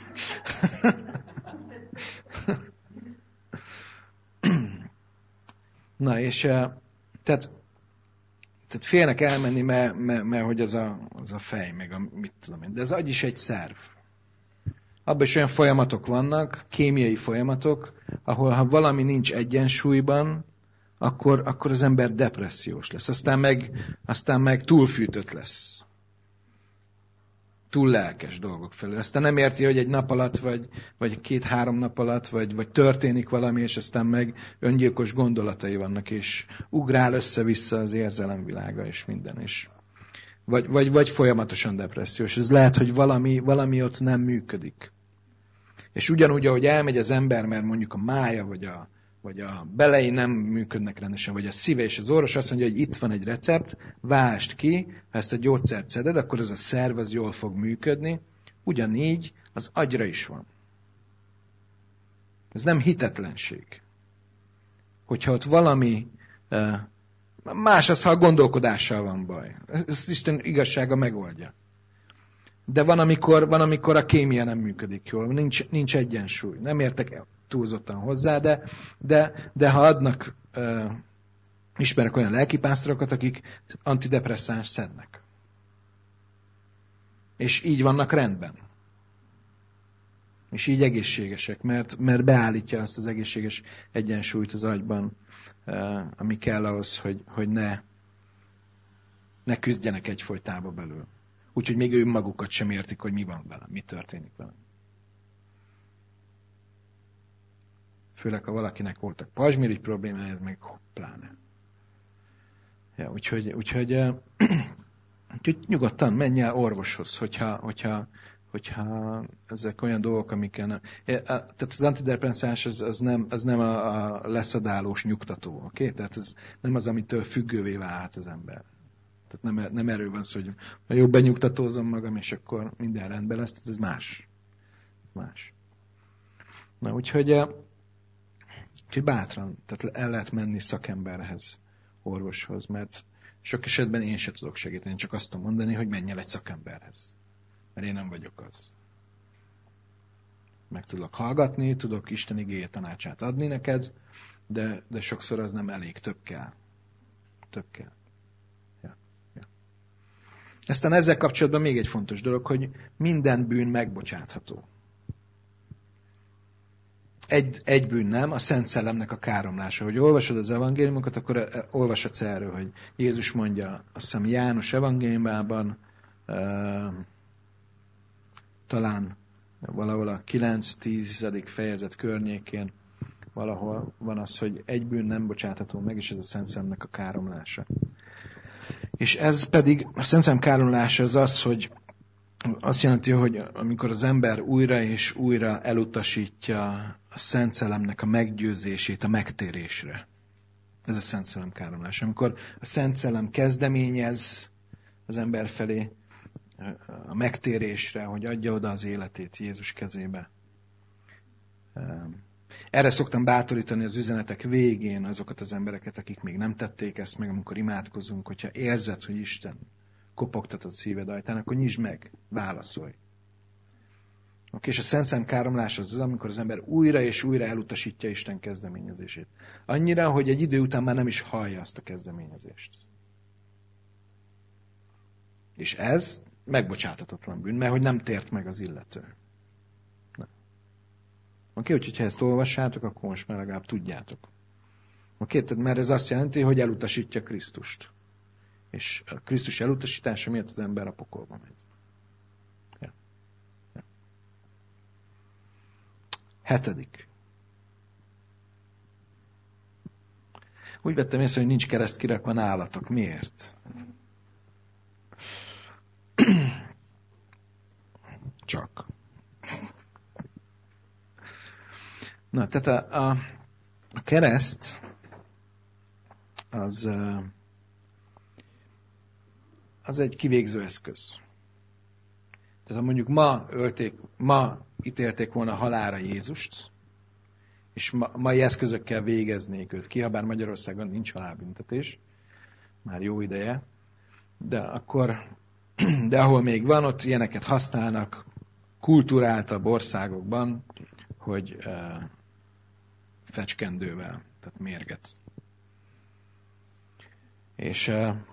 Na, és tehát félnek elmenni, mert hogy az a fej, meg a mit tudom én. De az agy is egy szerv. Abban is olyan folyamatok vannak, kémiai folyamatok, ahol ha valami nincs egyensúlyban, akkor az ember depressziós lesz. Aztán meg túlfűtött lesz. Túl lelkes dolgok felől. Aztán nem érti, hogy egy nap alatt, vagy 2-3 nap alatt, vagy történik valami, és aztán meg öngyilkos gondolatai vannak, és ugrál össze-vissza az érzelemvilága, és minden is. Vagy folyamatosan depressziós. Ez lehet, hogy valami ott nem működik. És ugyanúgy, ahogy elmegy az ember, mert mondjuk a mája, vagy a belei nem működnek rendesen, vagy a szíve és az orvos azt mondja, hogy itt van egy recept, vásd ki, ha ezt a gyógyszert szeded, akkor ez a szerv az jól fog működni. Ugyanígy az agyra is van. Ez nem hitetlenség. Hogyha ott valami más az, ha a gondolkodással van baj. Ezt Isten igazsága megoldja. De van, amikor a kémia nem működik jól, nincs egyensúly. Nem értek túlzottan hozzá, de ha adnak, ismerek olyan lelkipásztorokat, akik antidepresszáns szednek. És így vannak rendben. És így egészségesek, mert beállítja azt az egészséges egyensúlyt az agyban, ami kell ahhoz, hogy ne küzdjenek egyfolytába belül. Úgyhogy még ő magukat sem értik, hogy mi van velem, mi történik velem. Főleg, ha valakinek voltak pazsmirigy problémája, ez meg pláne. Ja, úgyhogy nyugodtan menj el orvoshoz, hogyha ezek olyan dolgok, amikkel nem... Tehát az antidepresszáns az nem a leszadálós nyugtató, oké? Tehát ez nem az, amitől függővé válhat az ember. Tehát nem erről van szó, hogy jobb benyugtatózom magam, és akkor minden rendben lesz, tehát ez más. Na, úgyhogy bátran, tehát el lehet menni szakemberhez, orvoshoz, mert sok esetben én sem tudok segíteni, csak azt tudom mondani, hogy menj el egy szakemberhez. Mert én nem vagyok az. Meg tudok hallgatni, tudok Isten igéje tanácsát adni neked, de sokszor az nem elég, több kell. Ja. Aztán ezzel kapcsolatban még egy fontos dolog, hogy minden bűn megbocsátható. Egy bűn nem, a Szent Szellemnek a káromlása. Hogy olvasod az evangéliumokat, akkor olvashatsz erről, hogy Jézus mondja, azt hiszem János evangéliumában, talán valahol a 9-10. fejezet környékén valahol van az, hogy egy bűn nem bocsátható meg, és ez a Szent Szellemnek a káromlása. És ez pedig, a Szent Szellem káromlása az, hogy azt jelenti, hogy amikor az ember újra és újra elutasítja a Szent Szellemnek a meggyőzését a megtérésre. Ez a Szent Szellem káromlása. Amikor a Szent Szellem kezdeményez az ember felé a megtérésre, hogy adja oda az életét Jézus kezébe. Erre szoktam bátorítani az üzenetek végén azokat az embereket, akik még nem tették ezt meg, amikor imádkozunk, hogyha érzed, hogy Isten kopogtat a szíved ajtán, akkor nyisd meg, válaszolj. És a Szent Szellem káromlás az, amikor az ember újra és újra elutasítja Isten kezdeményezését. Annyira, hogy egy idő után már nem is hallja azt a kezdeményezést. És ez megbocsáthatatlan bűn, mert hogy nem tért meg az illető. Oké, úgyhogy ha ezt olvassátok, akkor most már legalább tudjátok. Oké, mert ez azt jelenti, hogy elutasítja Krisztust. És a Krisztus elutasítása miatt az ember a pokolba megy. Ja. 7. Úgy vettem észre, hogy nincs kereszt kirakva nálatok. Miért? Csak. Na, tehát a kereszt az egy kivégző eszköz. Tehát ha mondjuk ma ítélték volna halálra Jézust, és mai eszközökkel végeznék őt ki, ha bár Magyarországon nincs halálbüntetés, már jó ideje, de ahol még van, ott ilyeneket használnak kulturáltabb országokban, hogy fecskendővel, tehát mérget. És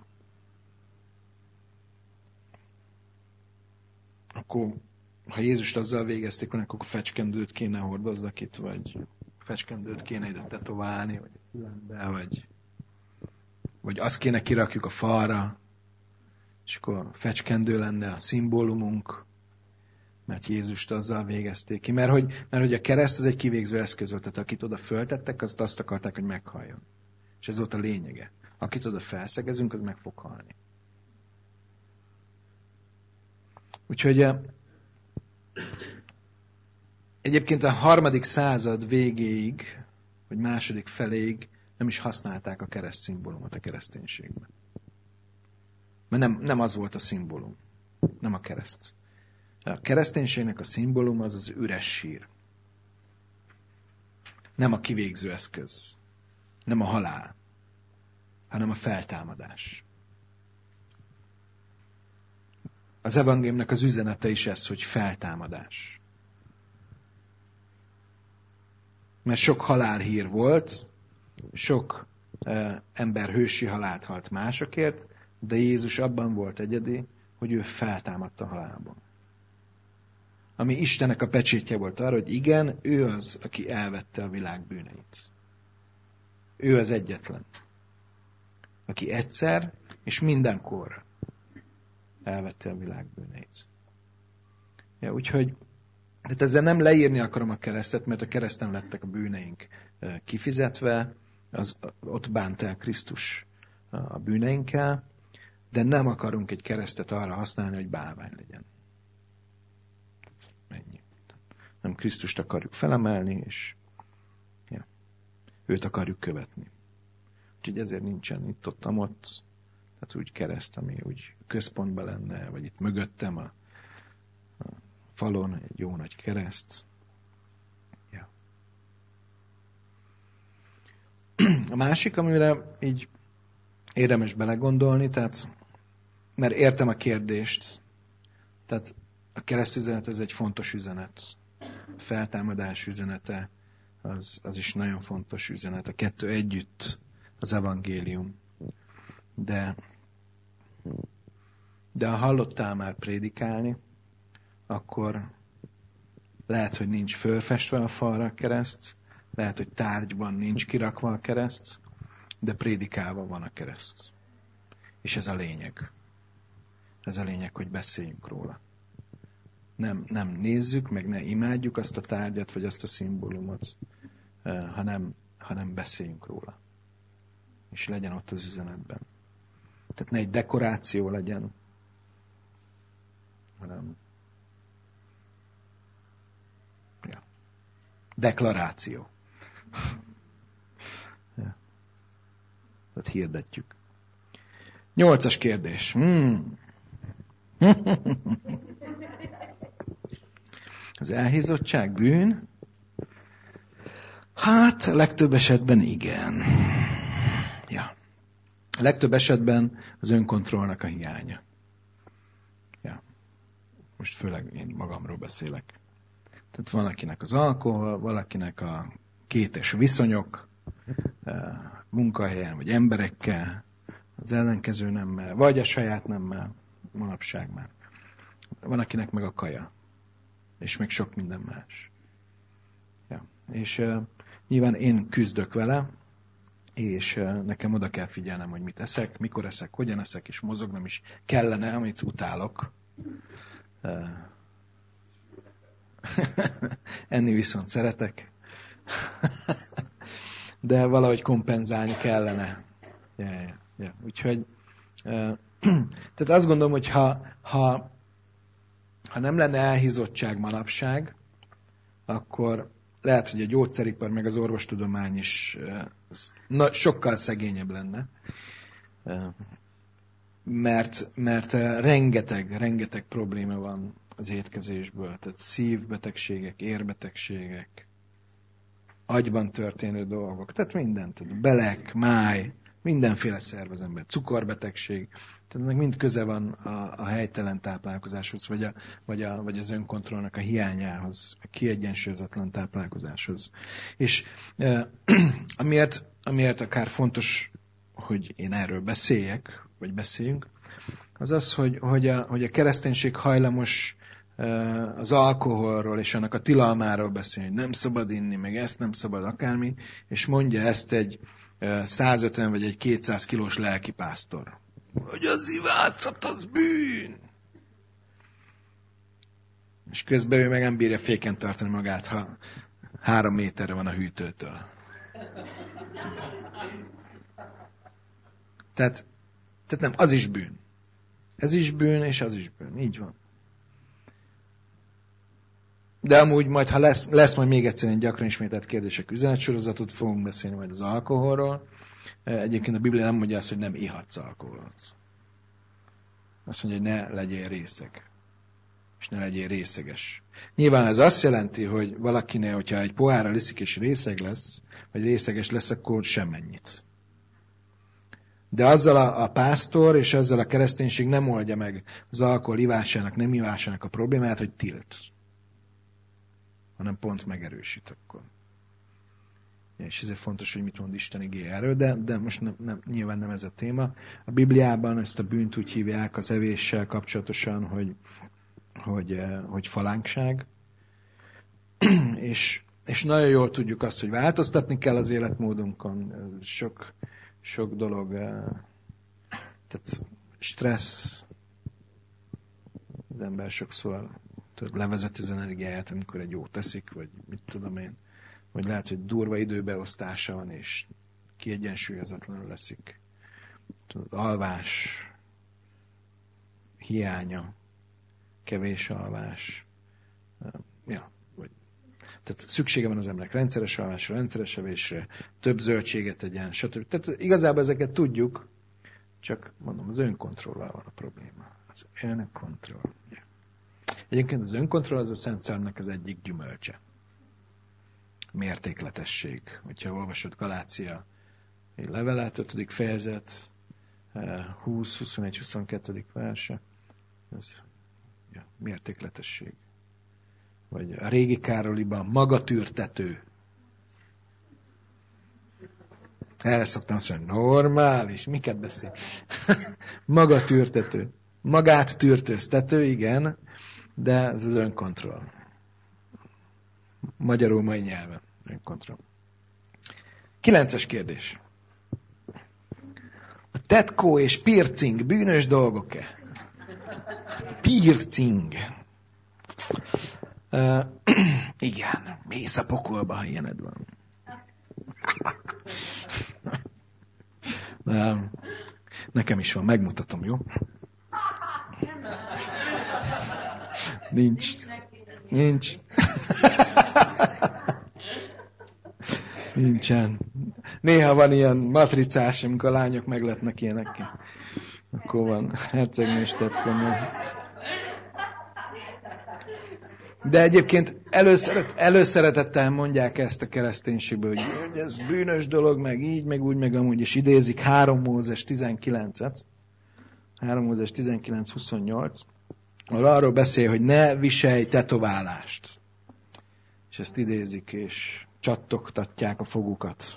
akkor, ha Jézust azzal végezték, akkor fecskendőt kéne hordozzak itt, vagy fecskendőt kéne ide tetoválni, vagy fülembe, vagy azt kéne kirakjuk a falra, és akkor fecskendő lenne a szimbólumunk, mert Jézust azzal végezték ki. Mert hogy a kereszt az egy kivégző eszköz, tehát akit oda föltettek, azt akarták, hogy meghalljon. És ez volt a lényege. Akit oda felszegezünk, az meg fog halni. Úgyhogy egyébként a 3. század végéig, vagy második feléig nem is használták a kereszt szimbólumot a kereszténységben. Mert nem az volt a szimbólum, nem a kereszt. A kereszténységnek a szimbólum az üres sír. Nem a kivégző eszköz, nem a halál, hanem a feltámadás. Az evangéliumnak az üzenete is ez, hogy feltámadás. Mert sok halálhír volt, sok ember hősi halált halt másokért, de Jézus abban volt egyedi, hogy ő feltámadta halálból. Ami Istennek a pecsétje volt arra, hogy igen, ő az, aki elvette a világ bűneit. Ő az egyetlen, aki egyszer és mindenkor elvette a világ bűneit. Ja, úgyhogy tehát ezzel nem leírni akarom a keresztet, mert a kereszten lettek a bűneink kifizetve, ott bánt el Krisztus a bűneinkkel, de nem akarunk egy keresztet arra használni, hogy bálvány legyen. Ennyi. Nem Krisztust akarjuk felemelni, és őt akarjuk követni. Úgyhogy ezért nincsen itt-ott, tehát úgy kereszt, ami úgy központban lenne, vagy itt mögöttem a falon egy jó nagy kereszt. Ja. A másik, amire így érdemes belegondolni, tehát, mert értem a kérdést, tehát a keresztüzenet ez egy fontos üzenet. A feltámadás üzenete az is nagyon fontos üzenet. A kettő együtt az evangélium. De ha hallottál már prédikálni, akkor lehet, hogy nincs fölfestve a falra a kereszt, lehet, hogy tárgyban nincs kirakva a kereszt, de prédikálva van a kereszt. És ez a lényeg. Ez a lényeg, hogy beszéljünk róla. Nem nézzük, meg ne imádjuk azt a tárgyat, vagy azt a szimbólumot, hanem beszéljünk róla. És legyen ott az üzenetben. Tehát ne egy dekoráció legyen, hanem deklaráció. Tehát hirdetjük. 8. kérdés. Az elhízottság bűn? Hát, a legtöbb esetben igen. Ja. A legtöbb esetben az önkontrollnak a hiánya. Ja. Most főleg én magamról beszélek. Tehát van akinek az alkohol, valakinek a kétes viszonyok, munkahelyen, vagy emberekkel, az ellenkező nemmel, vagy a saját nemmel, manapság már. Van akinek meg a kaja, és még sok minden más. Ja. És nyilván én küzdök vele, és nekem oda kell figyelnem, hogy mit eszek, mikor eszek, hogyan eszek, és mozognom is kellene, amit utálok. Enni viszont szeretek. De valahogy kompenzálni kellene. Ja. Úgyhogy tehát azt gondolom, hogy ha nem lenne elhízottság manapság, akkor lehet, hogy a gyógyszeripar meg az orvostudomány is sokkal szegényebb lenne. Mert rengeteg probléma van az étkezésből. Tehát szívbetegségek, érbetegségek, agyban történő dolgok. Tehát mindent. Tehát belek, máj, mindenféle szervezetben. Cukorbetegség. Tehát ennek mind köze van a helytelen táplálkozáshoz, vagy az önkontrollnak a hiányához, a kiegyensúlyozatlan táplálkozáshoz. És amiért akár fontos, hogy én erről beszéljek, vagy beszéljünk, az az, hogy a kereszténység hajlamos az alkoholról és annak a tilalmáról beszélni, hogy nem szabad inni, meg ezt nem szabad akármi, és mondja ezt egy 150 vagy egy 200 kilós lelkipásztor. Hogy az ivászat, az bűn! És közben ő meg nem bírja féken tartani magát, ha 3 méterre van a hűtőtől. Tehát nem, az is bűn. Ez is bűn, és az is bűn. Így van. De amúgy majd, ha lesz majd még egyszer egy gyakran ismételt kérdések üzenetsorozatot, fogunk beszélni majd az alkoholról. Egyébként a Biblia nem mondja azt, hogy nem ihatsz alkoholhoz. Azt mondja, hogy ne legyél részeg. És ne legyél részeges. Nyilván ez azt jelenti, hogy valakinél, hogyha egy pohárral iszik és részeg lesz, vagy részeges lesz, akkor semmennyit. De azzal a pásztor és azzal a kereszténység nem oldja meg az alkohol ivásának, nem ivásának a problémát, hogy tilt. Hanem pont megerősít akkor. És ezért fontos, hogy mit mond Isten igéje erről, de most nyilván nem ez a téma. A Bibliában ezt a bűnt úgy hívják az evéssel kapcsolatosan, hogy falánkság. és nagyon jól tudjuk azt, hogy változtatni kell az életmódunkon. Sok dolog, tehát stressz, az ember sokszor levezeti az energiáját, amikor egy jót teszik, vagy mit tudom én, vagy lehet, hogy durva időbeosztása van, és kiegyensúlyozatlanul leszik. Alvás hiánya, kevés alvás, tehát szüksége van az emberek rendszeres alvásra, rendszeres evésre, több zöldséget tegyen, stb. Tehát igazából ezeket tudjuk, csak mondom, az önkontrollal van a probléma. Az önkontroll. Egyébként az önkontroll az a Szent Szellemnek az egyik gyümölcse. Mértékletesség. Hogyha olvasod Galácia levelet, 5. fejezet, 20, 21, 22. verse, ez mértékletesség. Vagy a régi Károliban magatűrtető. Erre szoktam azt mondani, normális, miket beszél? Magatűrtető. Magát tűrtőztető, igen, de ez az önkontroll. Magyarul mai nyelven. Önkontroll. 9-es kérdés. A tetkó és piercing bűnös dolgok-e? Piercing. Igen, mész a pokolba, ha ilyened van. Nem. Nekem is van, megmutatom, jó? Nincs. Nincsen. Néha van ilyen matricás, amikor a lányok megletnek ilyenekkel. Akkor van hercegnős tetkonnal. De egyébként előszeretettel mondják ezt a kereszténységből, hogy ez bűnös dolog, meg így, meg úgy, meg amúgy, és idézik 3 Mózes 19-et, 3 Mózes 19-28, ahol arról beszél, hogy ne viselj tetoválást. És ezt idézik, és csattogtatják a fogukat.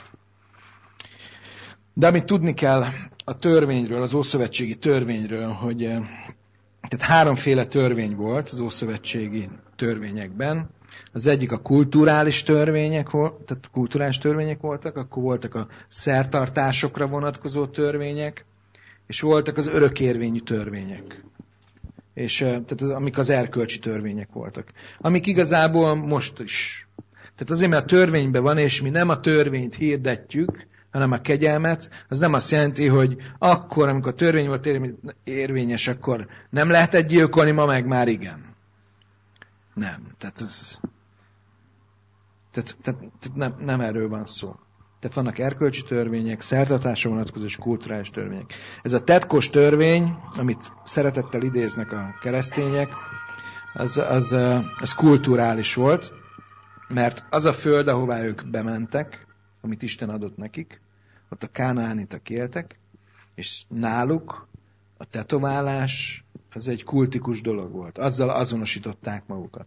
De amit tudni kell a törvényről, az ószövetségi törvényről, hogy tehát 3-féle törvény volt az ószövetségi törvényekben. Az egyik a kulturális törvények, tehát kulturális törvények voltak, akkor voltak a szertartásokra vonatkozó törvények, és voltak az örökérvényű törvények. És tehát amik az erkölcsi törvények voltak. Amik igazából most is. Tehát azért, mert a törvényben van, és mi nem a törvényt hirdetjük, hanem a kegyelmet, az nem azt jelenti, hogy akkor, amikor a törvény volt érvényes, akkor nem lehetett gyilkolni, ma meg már igen. Nem. Tehát Tehát nem erről van szó. Tehát vannak erkölcsi törvények, szertartásra vonatkozó és kulturális törvények. Ez a tetkos törvény, amit szeretettel idéznek a keresztények, az kulturális volt, mert az a föld, ahová ők bementek, amit Isten adott nekik, ott a kánaánitak éltek, és náluk a tetoválás az egy kultikus dolog volt. Azzal azonosították magukat.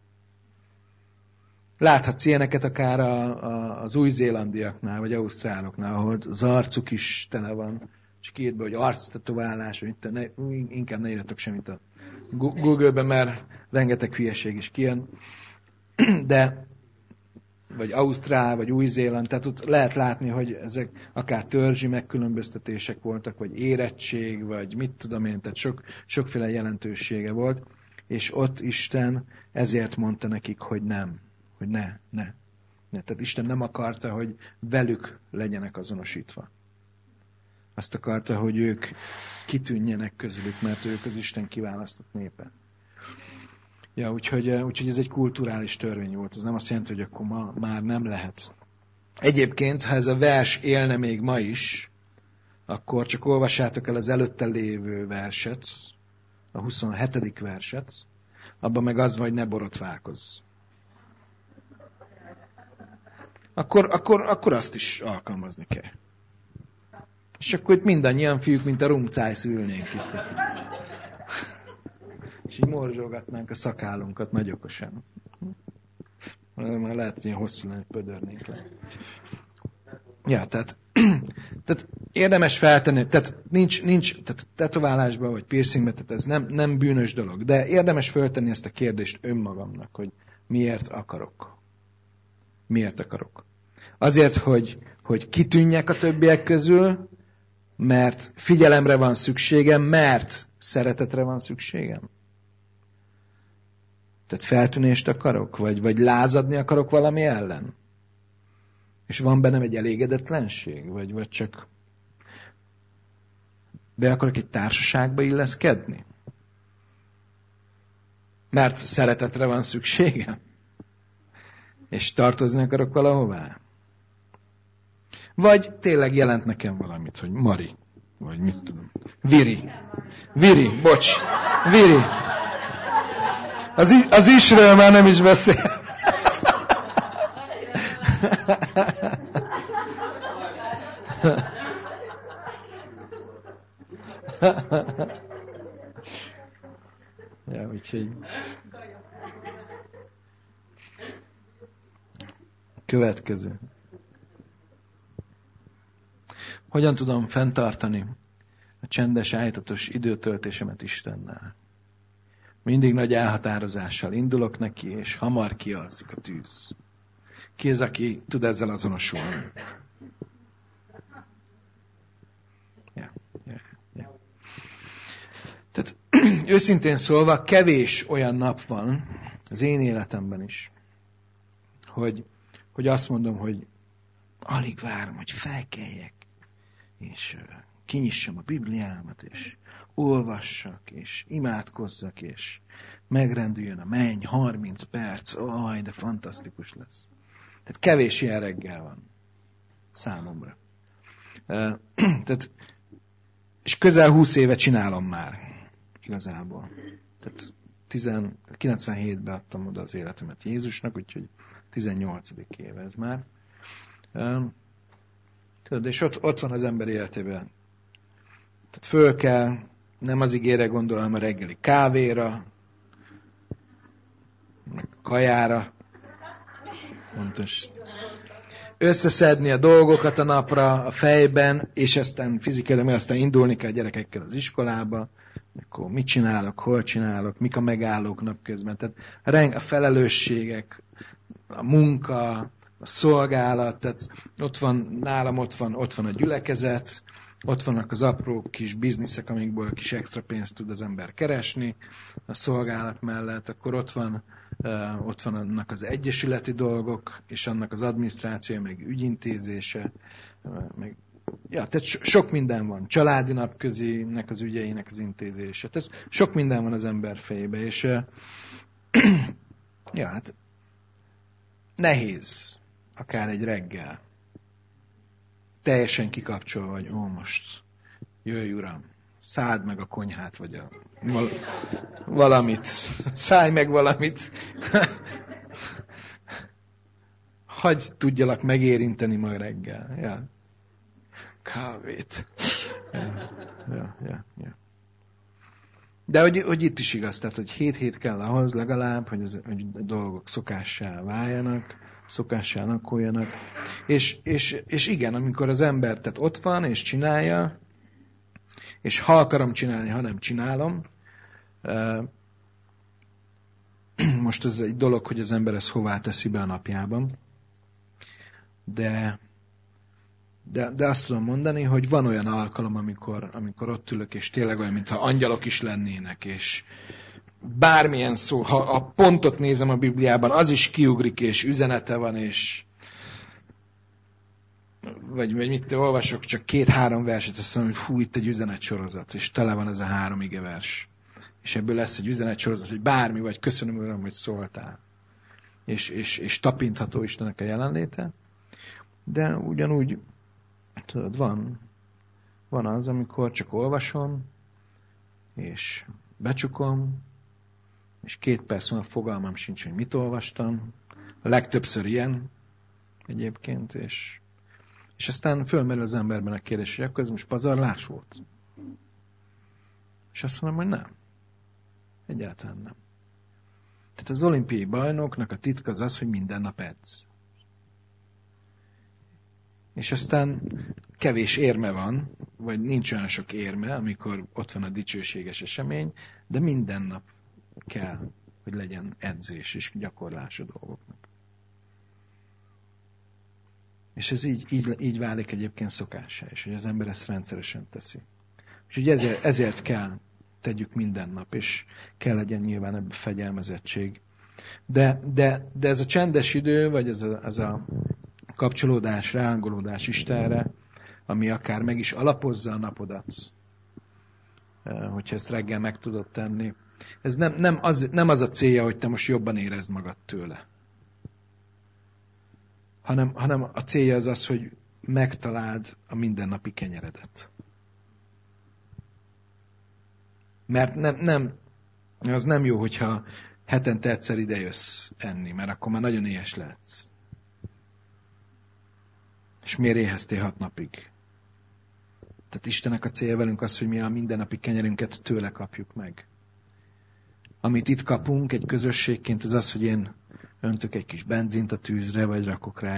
Láthatsz ilyeneket akár az új-zélandiaknál, vagy ausztráloknál, ahol az arcuk is tele van, és kiírt be, hogy arctetoválás, inkább ne írjatok semmit a Google-ben, mert rengeteg hülyeség is kijön. De, vagy Ausztrál, vagy Új-Zéland, tehát ott lehet látni, hogy ezek akár törzsi megkülönböztetések voltak, vagy érettség, vagy mit tudom én, tehát sokféle jelentősége volt, és ott Isten ezért mondta nekik, hogy nem. Hogy ne. Tehát Isten nem akarta, hogy velük legyenek azonosítva. Azt akarta, hogy ők kitűnjenek közülük, mert ők az Isten kiválasztott népe. Ja, úgyhogy ez egy kulturális törvény volt. Ez nem azt jelenti, hogy akkor ma már nem lehet. Egyébként, ha ez a vers élne még ma is, akkor csak olvassátok el az előtte lévő verset, a 27. verset, abban meg az van, hogy ne borotválkozz. Akkor azt is alkalmazni kell. És akkor itt mindannyian fiúk, mint a rumcájsz ülnénk itt. És így morzsolgatnánk a szakállunkat nagy okosan. Már lehet, hogy ilyen hosszú lenne, pödörnénk le. Ja, tehát érdemes feltenni, tehát nincs tehát tetoválásban, vagy piercingben, tehát ez nem bűnös dolog, de érdemes feltenni ezt a kérdést önmagamnak, hogy miért akarok. Miért akarok? Azért, hogy kitűnjek a többiek közül, mert figyelemre van szükségem, mert szeretetre van szükségem. Tehát feltűnést akarok, vagy lázadni akarok valami ellen. És van bennem egy elégedetlenség, vagy csak be akarok egy társaságba illeszkedni. Mert szeretetre van szükségem. És tartozni akarok valahová. Vagy tényleg jelent nekem valamit, hogy Mari, vagy mit tudom. Viri, bocs. Viri. Az isről már nem is beszél. Ja, úgyhogy... Következő. Hogyan tudom fenntartani a csendes, állítatos időtöltésemet Istennel? Mindig nagy elhatározással indulok neki, és hamar kialszik a tűz. Ki az, aki tud ezzel azonosulni? Ja. Tehát őszintén szólva, kevés olyan nap van az én életemben is, hogy azt mondom, hogy alig várom, hogy felkeljek, és kinyissam a Bibliámat, és olvassak, és imádkozzak, és megrendüljön a menny, 30 perc, de fantasztikus lesz. Tehát kevés ilyen reggel van számomra. És közel 20 éve csinálom már, igazából. Tehát 97-ben adtam oda az életemet Jézusnak, úgyhogy 18. éve ez már. Tudod, és ott van az ember életében. Tehát föl kell, nem az igére gondolom, a reggeli kávéra, meg kajára. Fontos. Összeszedni a dolgokat a napra, a fejben, és aztán fizikailag, aztán indulni kell a gyerekekkel az iskolába. Akkor mit csinálok, hol csinálok, mik a megállók napközben. Tehát a felelősségek, a munka, a szolgálat, tehát nálam ott van a gyülekezet, ott vannak az apró kis bizniszek, amikből kis extra pénzt tud az ember keresni a szolgálat mellett, akkor ott van annak az egyesületi dolgok, és annak az adminisztrációja, meg ügyintézése, tehát sok minden van. Családi napközinek az ügyeinek az intézése. Tehát sok minden van az ember fejébe, és hát nehéz, akár egy reggel. Teljesen kikapcsolva, hogy most jöjj Uram, száld meg a konyhát, vagy valamit. Szállj meg valamit. Hagy tudjalak megérinteni majd reggel. Ja. Kávét. Ja. De hogy itt is igaz, tehát hogy 7 hét kell ahhoz legalább, hogy a dolgok szokássá váljanak, szokássá alakuljanak. És igen, amikor az ember tehát ott van és csinálja, és ha akarom csinálni, ha nem csinálom, most ez egy dolog, hogy az ember ezt hová teszi be a napjában, de azt tudom mondani, hogy van olyan alkalom, amikor ott ülök, és tényleg olyan, mintha angyalok is lennének, és bármilyen szó, ha a pontot nézem a Bibliában, az is kiugrik, és üzenete van, és vagy mit olvasok, csak 2-3 verset, azt mondom, hogy itt egy üzenetsorozat, és tele van ez a 3 igevers. És ebből lesz egy üzenetsorozat, hogy bármi, vagy köszönöm Uram, hogy szóltál. És tapintható Istennek a jelenléte. De ugyanúgy, tudod, van az, amikor csak olvasom, és becsukom, és 2 perc van, fogalmam sincs, hogy mit olvastam. A legtöbbször ilyen egyébként, és aztán fölmerül az emberben a kérdés, hogy akkor ez most pazarlás volt. És azt mondom, hogy nem. Egyáltalán nem. Tehát az olimpiai bajnoknak a titka az, hogy minden nap edz. És aztán kevés érme van, vagy nincs olyan sok érme, amikor ott van a dicsőséges esemény, de minden nap kell, hogy legyen edzés és gyakorlás a dolgoknak. És ez így válik egyébként szokássá, és hogy az ember ezt rendszeresen teszi. És ugye ezért kell tegyük minden nap, és kell legyen nyilván ebben fegyelmezettség. De ez a csendes idő, vagy ez a kapcsolódás, ráhangolódás Istenre, ami akár meg is alapozza a napodat, hogyha ezt reggel meg tudod tenni. Ez nem az a célja, hogy te most jobban érezd magad tőle. Hanem a célja az, hogy megtaláld a mindennapi kenyeredet. Mert az nem jó, hogyha hetente egyszer ide jössz enni, mert akkor már nagyon éhes lehetsz. És miért éheztél 6 napig? Tehát Istennek a célja velünk az, hogy mi a mindennapi kenyerünket tőle kapjuk meg. Amit itt kapunk egy közösségként, az az, hogy én öntök egy kis benzint a tűzre, vagy rakunk rá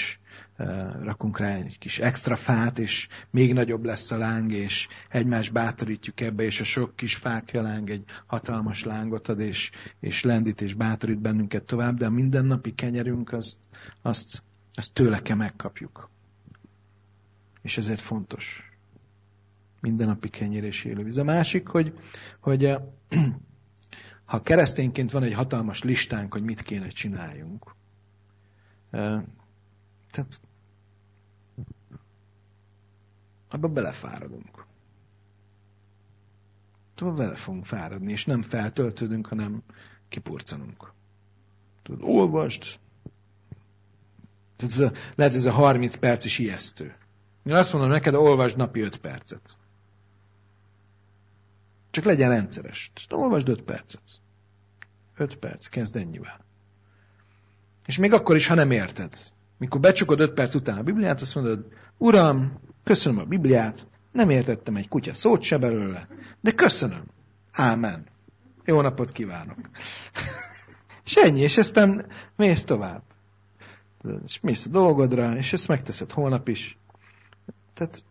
egy kis extra fát, és még nagyobb lesz a láng, és egymást bátorítjuk ebbe, és a sok kis fákja láng egy hatalmas lángot ad, és lendít, és bátorít bennünket tovább, de a mindennapi kenyerünk, azt tőle kell megkapjuk. És ezért fontos. Mindennapi kenyér és élővíz. A másik, hogy ha keresztényként van egy hatalmas listánk, hogy mit kéne csináljunk, tehát abba belefáradunk. Abba bele fogunk fáradni, és nem feltöltődünk, hanem kipurcanunk. Tudod, olvasd. Lehet ez a 30 perc is ijesztő. Én azt mondom neked, olvasd napi 5 percet. Csak legyen rendszeres. Olvasd 5 percet. 5 perc, kezd ennyivel. És még akkor is, ha nem érted. Mikor becsukod 5 perc után a Bibliát, azt mondod, Uram, köszönöm a Bibliát, nem értettem egy kutya szót se belőle, de köszönöm. Ámen. Jó napot kívánok. És ennyi, és aztán mész tovább. És mész a dolgodra, és ezt megteszed holnap is. Tehát,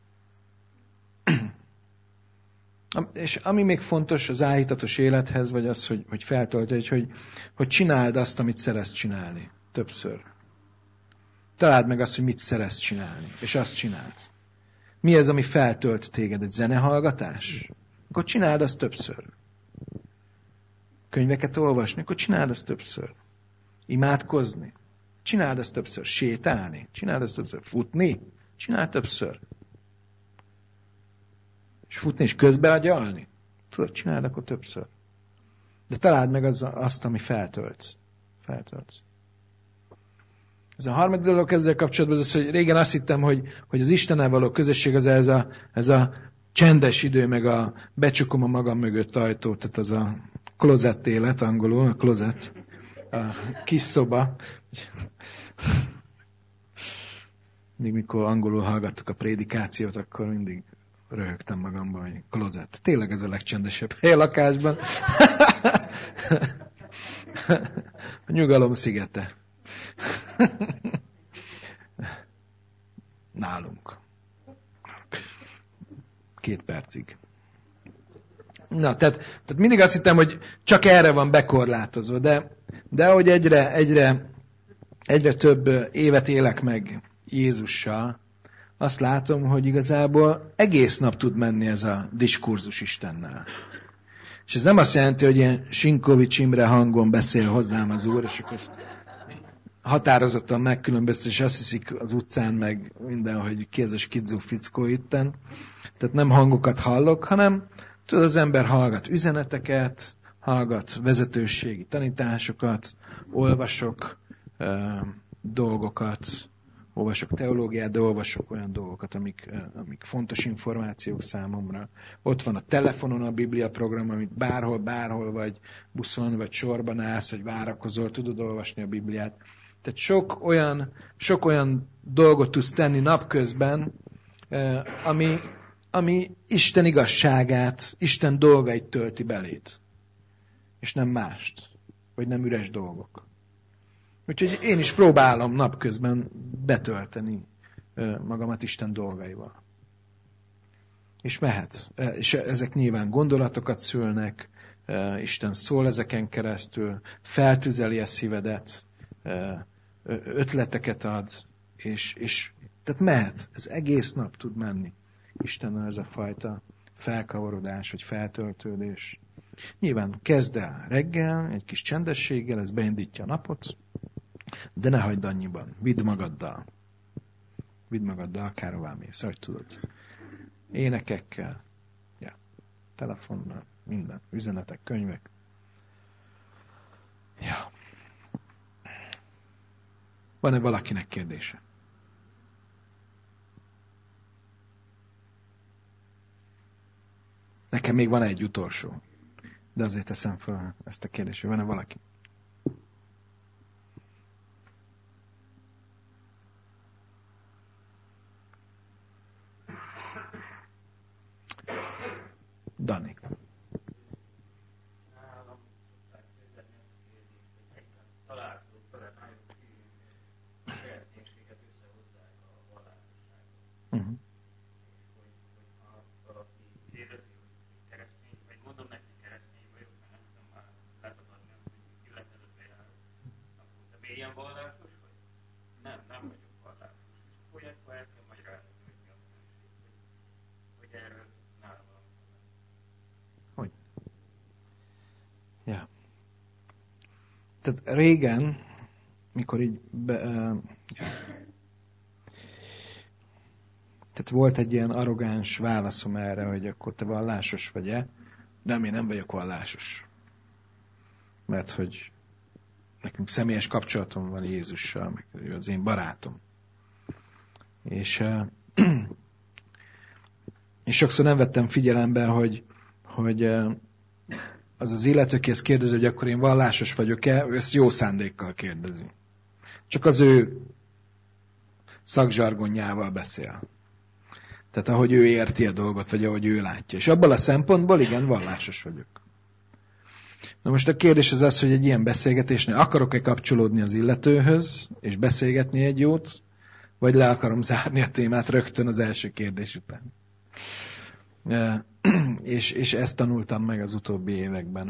és ami még fontos az áhítatos élethez, vagy az, hogy feltöltődj, hogy csináld azt, amit szeretsz csinálni. Többször. Találd meg azt, hogy mit szeretsz csinálni, és azt csináld. Mi az, ami feltölt téged? Egy zenehallgatás? Akkor csináld azt többször. Könyveket olvasni? Akkor csináld azt többször. Imádkozni? Csináld azt többször. Sétálni? Csináld azt többször. Futni? Csináld többször. És futni és közbeagyalni? Tudod, csináld akkor többször. De találd meg azt, ami feltöltsz. Ez a harmadik dolog ezzel kapcsolatban az, hogy régen azt hittem, hogy az Istennel való közösség az ez a csendes idő, meg a becsukom a magam mögött ajtót, tehát az a closet élet, angolul, a closet, a kis szoba. Mindig, mikor angolul hallgattuk a prédikációt, akkor mindig röhögtem magamban, hogy closet. Tényleg ez a legcsendesebb hely a lakásban. A nyugalom szigete. Nálunk. 2 percig. Na, tehát mindig azt hittem, hogy csak erre van bekorlátozva, de ahogy egyre több évet élek meg Jézussal, azt látom, hogy igazából egész nap tud menni ez a diskurzus Istennel. És ez nem azt jelenti, hogy ilyen Sinkovics Imre hangon beszél hozzám az Úr, és akkor határozottan megkülönböztet, és azt hiszik az utcán, meg minden, hogy ki ez a skizzó fickó itten. Tehát nem hangokat hallok, hanem tudod, az ember hallgat üzeneteket, hallgat vezetőségi tanításokat, olvasok dolgokat, olvasok teológiát, de olvasok olyan dolgokat, amik fontos információk számomra. Ott van a telefonon a Biblia program, amit bárhol vagy buszon, vagy sorban állsz, vagy várakozol, tudod olvasni a Bibliát. Tehát sok olyan dolgot tudsz tenni napközben, ami Isten igazságát, Isten dolgait tölti beléd. És nem mást. Vagy nem üres dolgok. Úgyhogy én is próbálom napközben betölteni magamat Isten dolgaival. És mehetsz. És ezek nyilván gondolatokat szülnek, Isten szól ezeken keresztül, feltüzeli a szívedet, ötleteket ad, és tehát mehet. Ez egész nap tud menni. Istennel ez a fajta felkavarodás, vagy feltöltődés. Nyilván kezd el reggel, egy kis csendességgel, ez beindítja a napot, de ne hagyd annyiban. Vidd magaddal. Vidd magaddal, akárhová mész, ahogy tudod. Énekekkel, telefonnal, minden. Üzenetek, könyvek. Ja. Van-e valakinek kérdése? Nekem még van egy utolsó. De azért teszem fel ezt a kérdést, hogy van-e valaki? Dani. Ilyen vallásos vagy? Nem vagyok vallásos. Hogy akkor el kell magyarázni, hogy mi a különbség, hogy erről nálam valamit. Hogy? Ja. Tehát régen, mikor így tehát volt egy ilyen arrogáns válaszom erre, hogy akkor te vallásos vagy-e? Nem, én nem vagyok vallásos. Mert hogy nekünk személyes kapcsolatom van Jézussal, meg ő az én barátom. És sokszor nem vettem figyelembe, hogy az az illető, aki ezt kérdezi, hogy akkor én vallásos vagyok-e, ő ezt jó szándékkal kérdezi. Csak az ő szakzsargonjával beszél. Tehát ahogy ő érti a dolgot, vagy ahogy ő látja. És abban a szempontból igen, vallásos vagyok. Na most a kérdés az, hogy egy ilyen beszélgetésnél akarok-e kapcsolódni az illetőhöz, és beszélgetni egy jót, vagy le akarom zárni a témát rögtön az első kérdés után. És ezt tanultam meg az utóbbi években,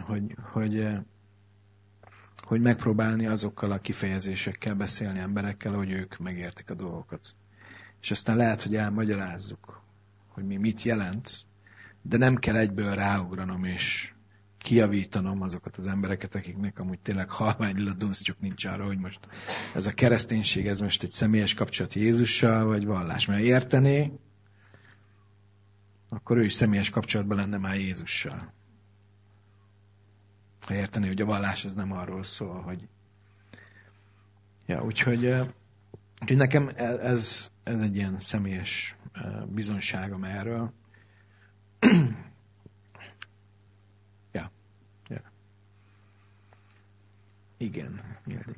hogy megpróbálni azokkal a kifejezésekkel beszélni emberekkel, hogy ők megértik a dolgokat. És aztán lehet, hogy elmagyarázzuk, hogy mi mit jelent, de nem kell egyből ráugranom és kijavítanom azokat az embereket, akiknek amúgy tényleg halványilag dunsztjuk nincs arra, hogy most ez a kereszténység, ez most egy személyes kapcsolat Jézussal, vagy vallás. Mert értené, akkor ő is személyes kapcsolatban lenne már Jézussal. Ha értené, hogy a vallás ez nem arról szól, hogy... Ja, úgyhogy Úgyhogy nekem ez egy ilyen személyes bizonyságom erről. Ja. Igen. Ildi.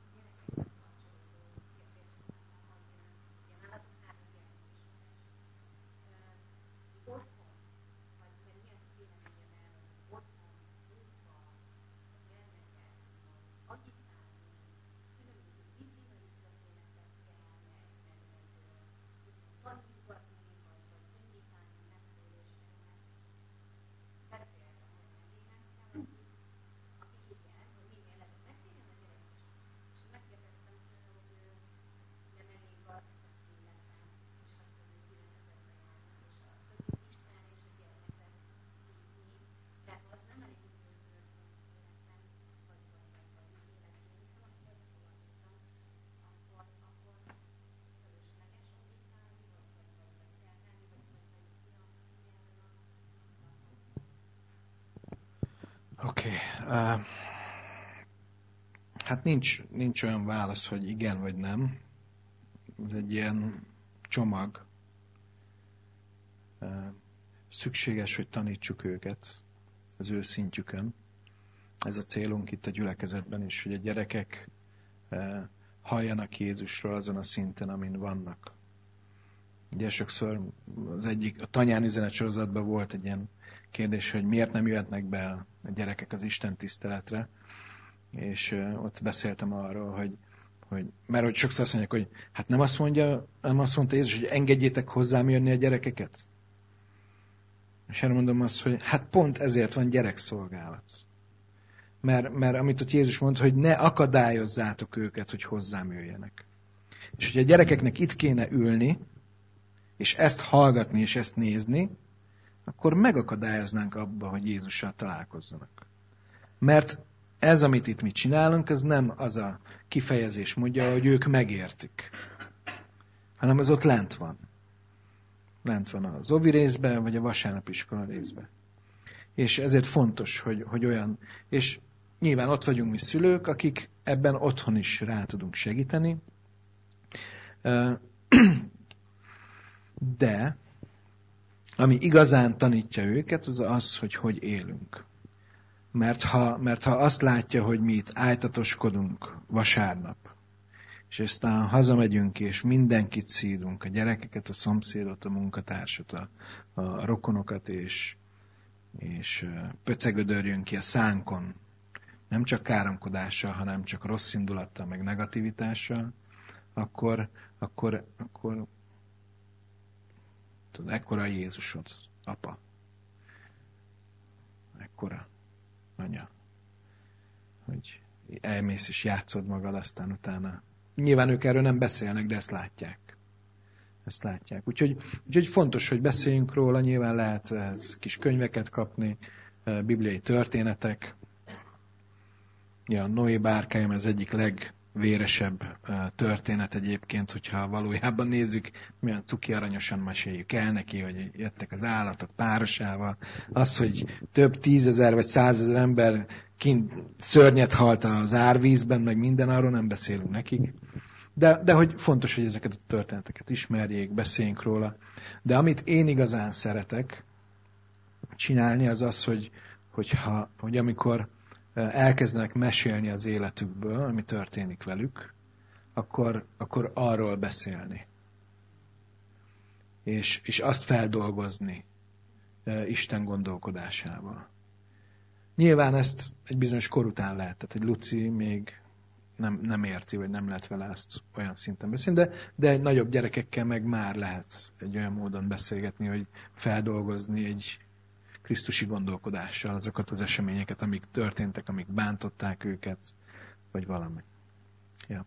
Oké. Hát nincs olyan válasz, hogy igen vagy nem. Ez egy ilyen csomag. Szükséges, hogy tanítsuk őket az ő szintjükön. Ez a célunk itt a gyülekezetben is, hogy a gyerekek halljanak Jézusról azon a szinten, amin vannak. Ugye sokszor a Tanyán üzenetsorozatban volt egy ilyen kérdés, hogy miért nem jöhetnek be a gyerekek az Isten tiszteletre, és ott beszéltem arról, mert hogy sokszor azt mondják, hogy hát nem azt mondta Jézus, hogy engedjétek hozzám jönni a gyerekeket? És erre mondom azt, hogy hát pont ezért van gyerekszolgálat. Mert amit ott Jézus mondta, hogy ne akadályozzátok őket, hogy hozzám jöjjenek. És hogy a gyerekeknek itt kéne ülni, és ezt hallgatni, és ezt nézni, akkor megakadályoznánk abba, hogy Jézussal találkozzanak. Mert ez, amit itt mi csinálunk, ez nem az a kifejezés mondja, hogy ők megértik. Hanem ez ott lent van. Lent van az ovi részben, vagy a vasárnapiskola részben. És ezért fontos, hogy olyan. És nyilván ott vagyunk mi szülők, akik ebben otthon is rá tudunk segíteni. De ami igazán tanítja őket, az az, hogy élünk. Mert ha azt látja, hogy mi itt ájtatoskodunk vasárnap, és aztán hazamegyünk, és mindenkit szídunk, a gyerekeket, a szomszédot, a munkatársat, a rokonokat, és pöcegödörjünk ki a szánkon, nem csak káromkodással, hanem csak rossz indulattal, meg negativitással, akkor tudod, ekkora a Jézusod, apa. Ekkora anya. Hogy elmész és játszod magad, aztán utána. Nyilván ők erről nem beszélnek, de ezt látják. Úgyhogy fontos, hogy beszéljünk róla, nyilván lehet ehhez kis könyveket kapni, bibliai történetek. Ja, a Noé bárkája az egyik legvéresebb történet egyébként, hogyha valójában nézzük, milyen cuki aranyosan meséljük el neki, hogy jöttek az állatok párosával. Az, hogy több 10 000 vagy 100 000 ember kint szörnyet halt az árvízben, meg minden, arról nem beszélünk nekik. De hogy fontos, hogy ezeket a történeteket ismerjék, beszéljünk róla. De amit én igazán szeretek csinálni, az az, hogy amikor elkezdenek mesélni az életükből, ami történik velük, akkor arról beszélni. És azt feldolgozni Isten gondolkodásával. Nyilván ezt egy bizonyos kor után lehet, tehát egy Luci még nem érti, vagy nem lehet vele ezt olyan szinten beszélni, de egy nagyobb gyerekekkel meg már lehet egy olyan módon beszélgetni, hogy feldolgozni egy krisztusi gondolkodással azokat az eseményeket, amik történtek, amik bántották őket, vagy valami. Ja.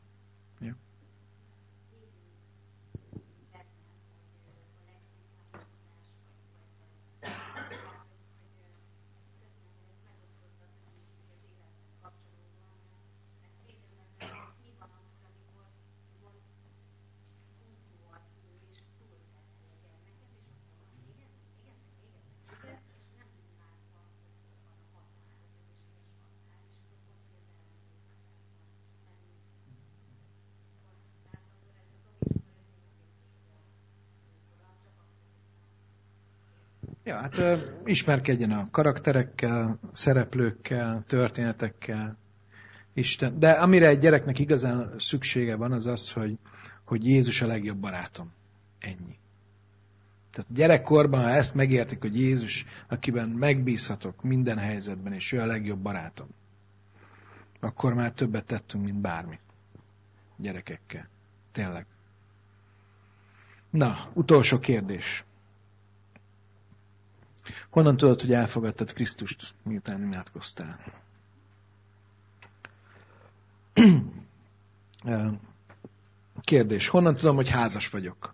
Ja, hát ismerkedjen a karakterekkel, szereplőkkel, történetekkel, Isten. De amire egy gyereknek igazán szüksége van, az az, hogy Jézus a legjobb barátom. Ennyi. Tehát gyerekkorban, ha ezt megértik, hogy Jézus, akiben megbízhatok minden helyzetben, és ő a legjobb barátom, akkor már többet tettünk, mint bármi. Gyerekekkel. Tényleg. Na, utolsó kérdés. Honnan tudod, hogy elfogadtad Krisztust, miután imádkoztál? Kérdés. Honnan tudom, hogy házas vagyok?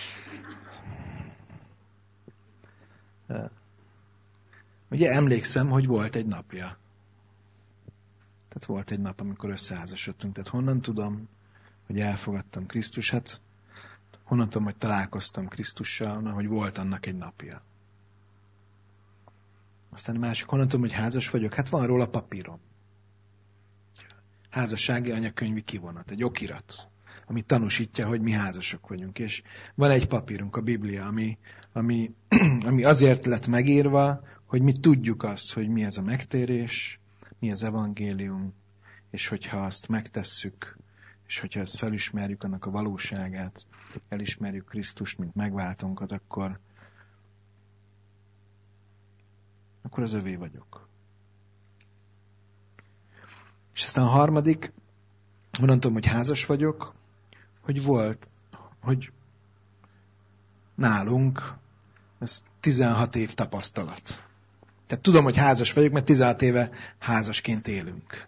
Ugye emlékszem, hogy volt egy napja. Tehát volt egy nap, amikor összeházasodtunk. Tehát honnan tudom, hogy elfogadtam Krisztus? Hát honnan tudom, hogy találkoztam Krisztussal, hogy volt annak egy napja. Aztán a másik, honnan tudom, hogy házas vagyok? Hát van róla papírom. Házassági anyakönyvi kivonat, egy okirat, ami tanúsítja, hogy mi házasok vagyunk. És van egy papírunk, a Biblia, ami azért lett megírva, hogy mi tudjuk azt, hogy mi ez a megtérés, mi az evangélium, és hogyha azt megtesszük, és hogyha ezt felismerjük, annak a valóságát, elismerjük Krisztust, mint megváltónkat, akkor az övé vagyok. És aztán a harmadik, honnan tudom, hogy házas vagyok, hogy nálunk ez 16 év tapasztalat. Tehát tudom, hogy házas vagyok, mert 16 éve házasként élünk.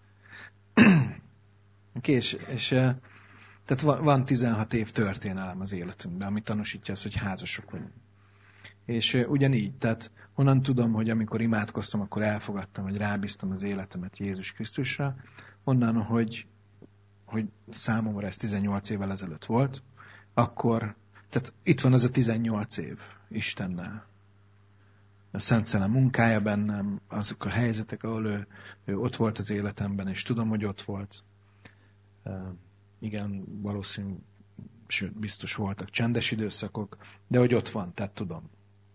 Tehát van 16 év történelem az életünkben, ami tanúsítja azt, hogy házasok vagyunk. És ugyanígy, tehát honnan tudom, hogy amikor imádkoztam, akkor elfogadtam, hogy rábíztam az életemet Jézus Krisztusra, onnan, hogy számomra ez 18 évvel ezelőtt volt, akkor, tehát itt van az a 18 év Istennel. A Szent Szellem munkája bennem, azok a helyzetek, ahol ő ott volt az életemben, és tudom, hogy ott volt. Igen, valószínű, sőt, biztos voltak csendes időszakok, de hogy ott van, tehát tudom.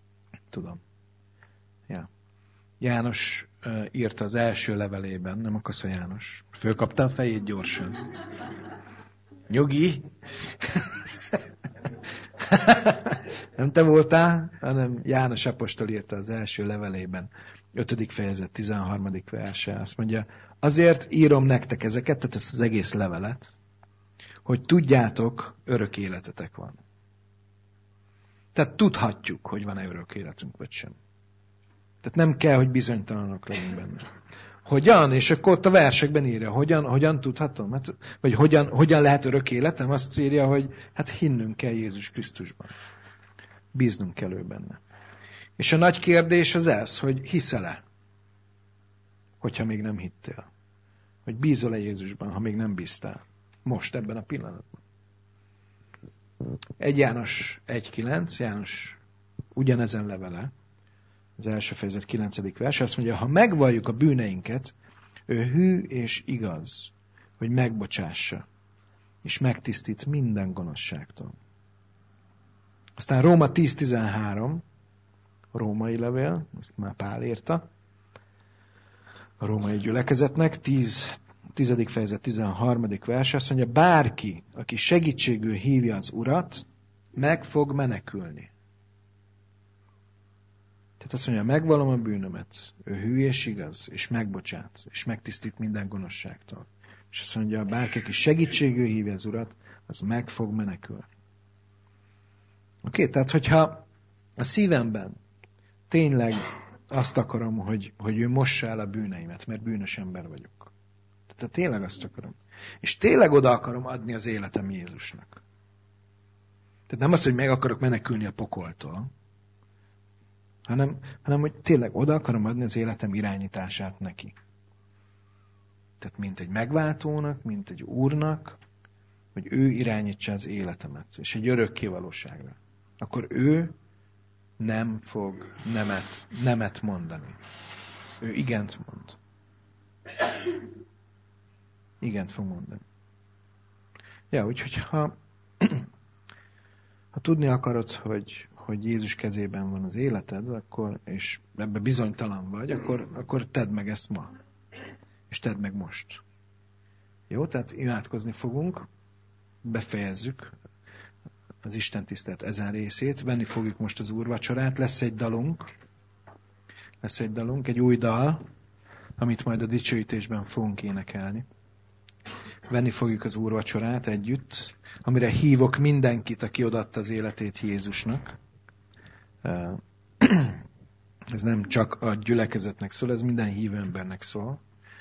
Ja. János írta az első levelében, nem akarsz a János. Fölkapta a fejét gyorsan. Nyugi! Nem te voltál, hanem János apostol írta az első levelében, 5. fejezet, 13. verse. Azt mondja, azért írom nektek ezeket, tehát ezt az egész levelet, hogy tudjátok, örök életetek van. Tehát tudhatjuk, hogy van-e örök életünk, vagy sem. Tehát nem kell, hogy bizonytalanok legyünk benne. Hogyan? És akkor ott a versekben írja, hogyan tudhatom? Hát, vagy hogyan lehet örök életem? Azt írja, hogy hát hinnünk kell Jézus Krisztusban. Bíznunk kell ő benne. És a nagy kérdés az ez, hogy hiszel-e? Hogyha még nem hittél. Hogy bízol-e Jézusban, ha még nem bíztál. Most, ebben a pillanatban. 1 János 1.9, János ugyanezen levele, az első fejezet 9. vers, azt mondja, ha megvalljuk a bűneinket, ő hű és igaz, hogy megbocsássa, és megtisztít minden gonoszságtól. Aztán Róma 10.13, római levél, ezt már Pál írta, a római gyülekezetnek, 10. fejezet 13. vers, azt mondja, bárki, aki segítségül hívja az Urat, meg fog menekülni. Tehát azt mondja, megvallom a bűnömet, ő hű és igaz, és megbocsát, és megtisztít minden gonoszságtól. És azt mondja, bárki, aki segítségül hívja az Urat, az meg fog menekülni. Oké, tehát hogyha a szívemben tényleg azt akarom, hogy ő mossa el a bűneimet, mert bűnös ember vagyok. Tehát tényleg azt akarom. És tényleg oda akarom adni az életem Jézusnak. Tehát nem az, hogy meg akarok menekülni a pokoltól, hanem hogy tényleg oda akarom adni az életem irányítását neki. Tehát mint egy megváltónak, mint egy úrnak, hogy ő irányítsa az életemet, és egy örökké valóságra. Akkor ő nem fog nemet mondani. Ő igent mond. Igent fog mondani. Ja, úgyhogy ha tudni akarod, hogy Jézus kezében van az életed, és ebbe bizonytalan vagy, akkor tedd meg ezt ma. És tedd meg most. Jó? Tehát imádkozni fogunk, befejezzük az Isten tisztelet ezen részét, venni fogjuk most az úrvacsorát, lesz egy dalunk, egy új dal, amit majd a dicsőítésben fogunk énekelni. Venni fogjuk az úrvacsorát együtt, amire hívok mindenkit, aki odaadta az életét Jézusnak. Ez nem csak a gyülekezetnek szól, ez minden hívő embernek szól,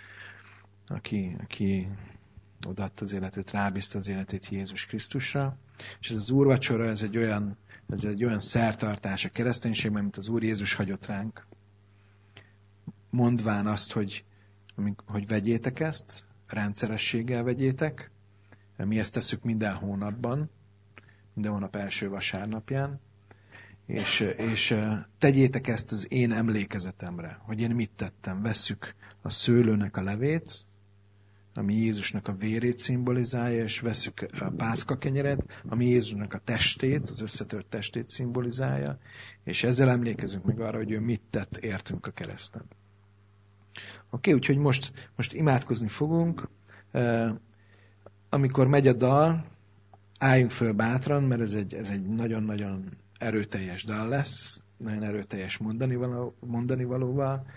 aki odaadta az életét, rábízta az életét Jézus Krisztusra. És ez az úrvacsora, ez egy olyan szertartás a kereszténységben, mint az Úr Jézus hagyott ránk. Mondván azt, hogy vegyétek ezt, rendszerességgel vegyétek. Mi ezt tesszük minden hónapban, minden hónap első vasárnapján. És tegyétek ezt az én emlékezetemre, hogy én mit tettem. Vesszük a szőlőnek a levét, ami Jézusnak a vérét szimbolizálja, és vesszük a pászkakenyeret, ami Jézusnak a testét, az összetört testét szimbolizálja, és ezzel emlékezünk meg arra, hogy ő mit tett értünk a kereszten. Oké, úgyhogy most imádkozni fogunk. Amikor megy a dal, álljunk föl bátran, mert ez egy nagyon-nagyon erőteljes dal lesz, nagyon erőteljes mondani valóval.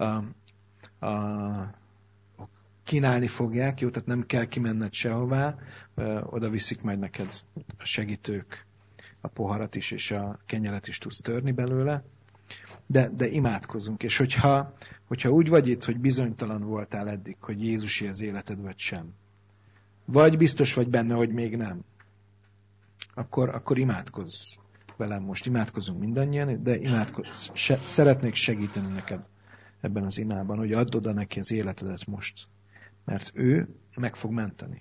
Kínálni fogják, jó, tehát nem kell kimenned sehová, oda viszik majd neked a segítők, a poharat is, és a kenyeret is tudsz törni belőle, de imádkozunk, és hogyha úgy vagy itt, hogy bizonytalan voltál eddig, hogy Jézusé az életed, vagy sem, vagy biztos vagy benne, hogy még nem, akkor imádkozz velem most, imádkozunk mindannyian, de szeretnék segíteni neked ebben az imában, hogy add oda neki az életedet most. Mert ő meg fog menteni.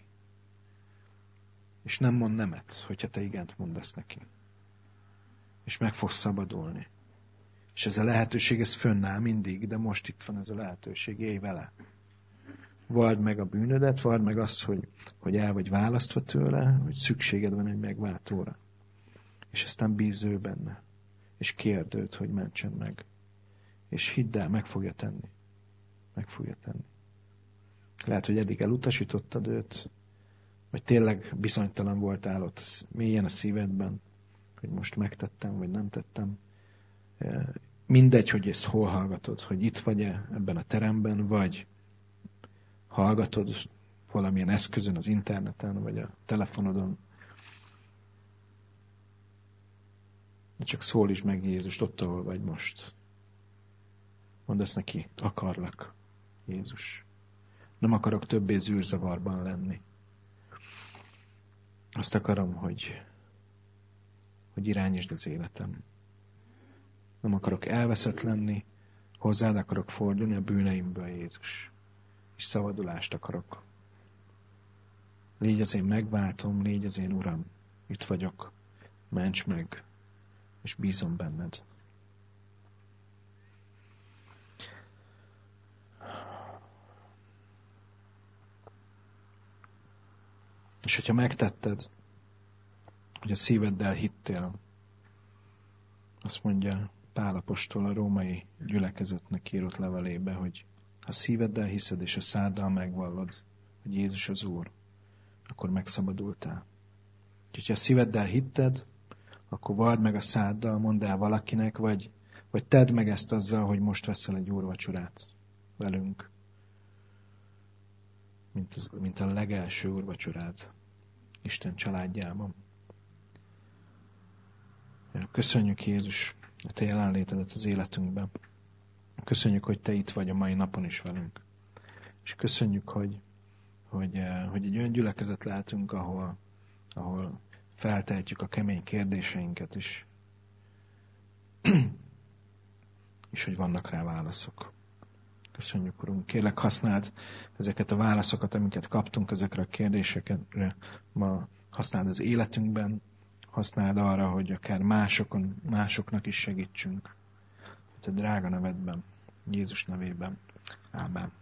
És nem mond nemet, hogyha te igent mondasz neki. És meg fogsz szabadulni. És ez a lehetőség, ez fönnáll mindig, de most itt van ez a lehetőség, élj vele. Vald meg a bűnödet, vald meg azt, hogy el vagy választva tőle, hogy szükséged van egy megváltóra. És aztán bízz ő benne. És kérd őt, hogy mentsen meg. És hidd el, meg fogja tenni. Meg fogja tenni. Lehet, hogy eddig elutasítottad őt, vagy tényleg bizonytalan voltál ott mélyen a szívedben, hogy most megtettem, vagy nem tettem. Mindegy, hogy ezt hol hallgatod, hogy itt vagy-e ebben a teremben, vagy hallgatod valamilyen eszközön, az interneten, vagy a telefonodon. De csak szólítsd meg Jézust ott, ahol vagy most. Mondd ezt neki, akarlak, Jézus. Nem akarok többé zűrzavarban lenni. Azt akarom, hogy irányítsd az életem. Nem akarok elveszett lenni, hozzád akarok fordulni a bűneimből, Jézus. És szabadulást akarok. Légy az én megváltom, légy az én Uram. Itt vagyok, ments meg, és bízom benned. És hogyha megtetted, hogy a szíveddel hittél, azt mondja Pál apostol a római gyülekezetnek írott levelébe, hogy ha szíveddel hiszed és a száddal megvallod, hogy Jézus az Úr, akkor megszabadultál. Úgyhogy ha a szíveddel hitted, akkor vald meg a száddal, mondd el valakinek, vagy tedd meg ezt azzal, hogy most veszel egy úrvacsorát velünk. Mint a legelső úrvacsorád Isten családjában. Köszönjük, Jézus, a Te jelenlétedet az életünkben. Köszönjük, hogy Te itt vagy a mai napon is velünk. És köszönjük, hogy egy olyan gyülekezet lehetünk, ahol feltehetjük a kemény kérdéseinket is. És hogy vannak rá válaszok. Köszönjük, Urunk. Kérlek, használd ezeket a válaszokat, amiket kaptunk ezekre a kérdésekre. Ma használd az életünkben, használd arra, hogy akár másoknak is segítsünk. A Te drága nevedben, Jézus nevében. Ámen.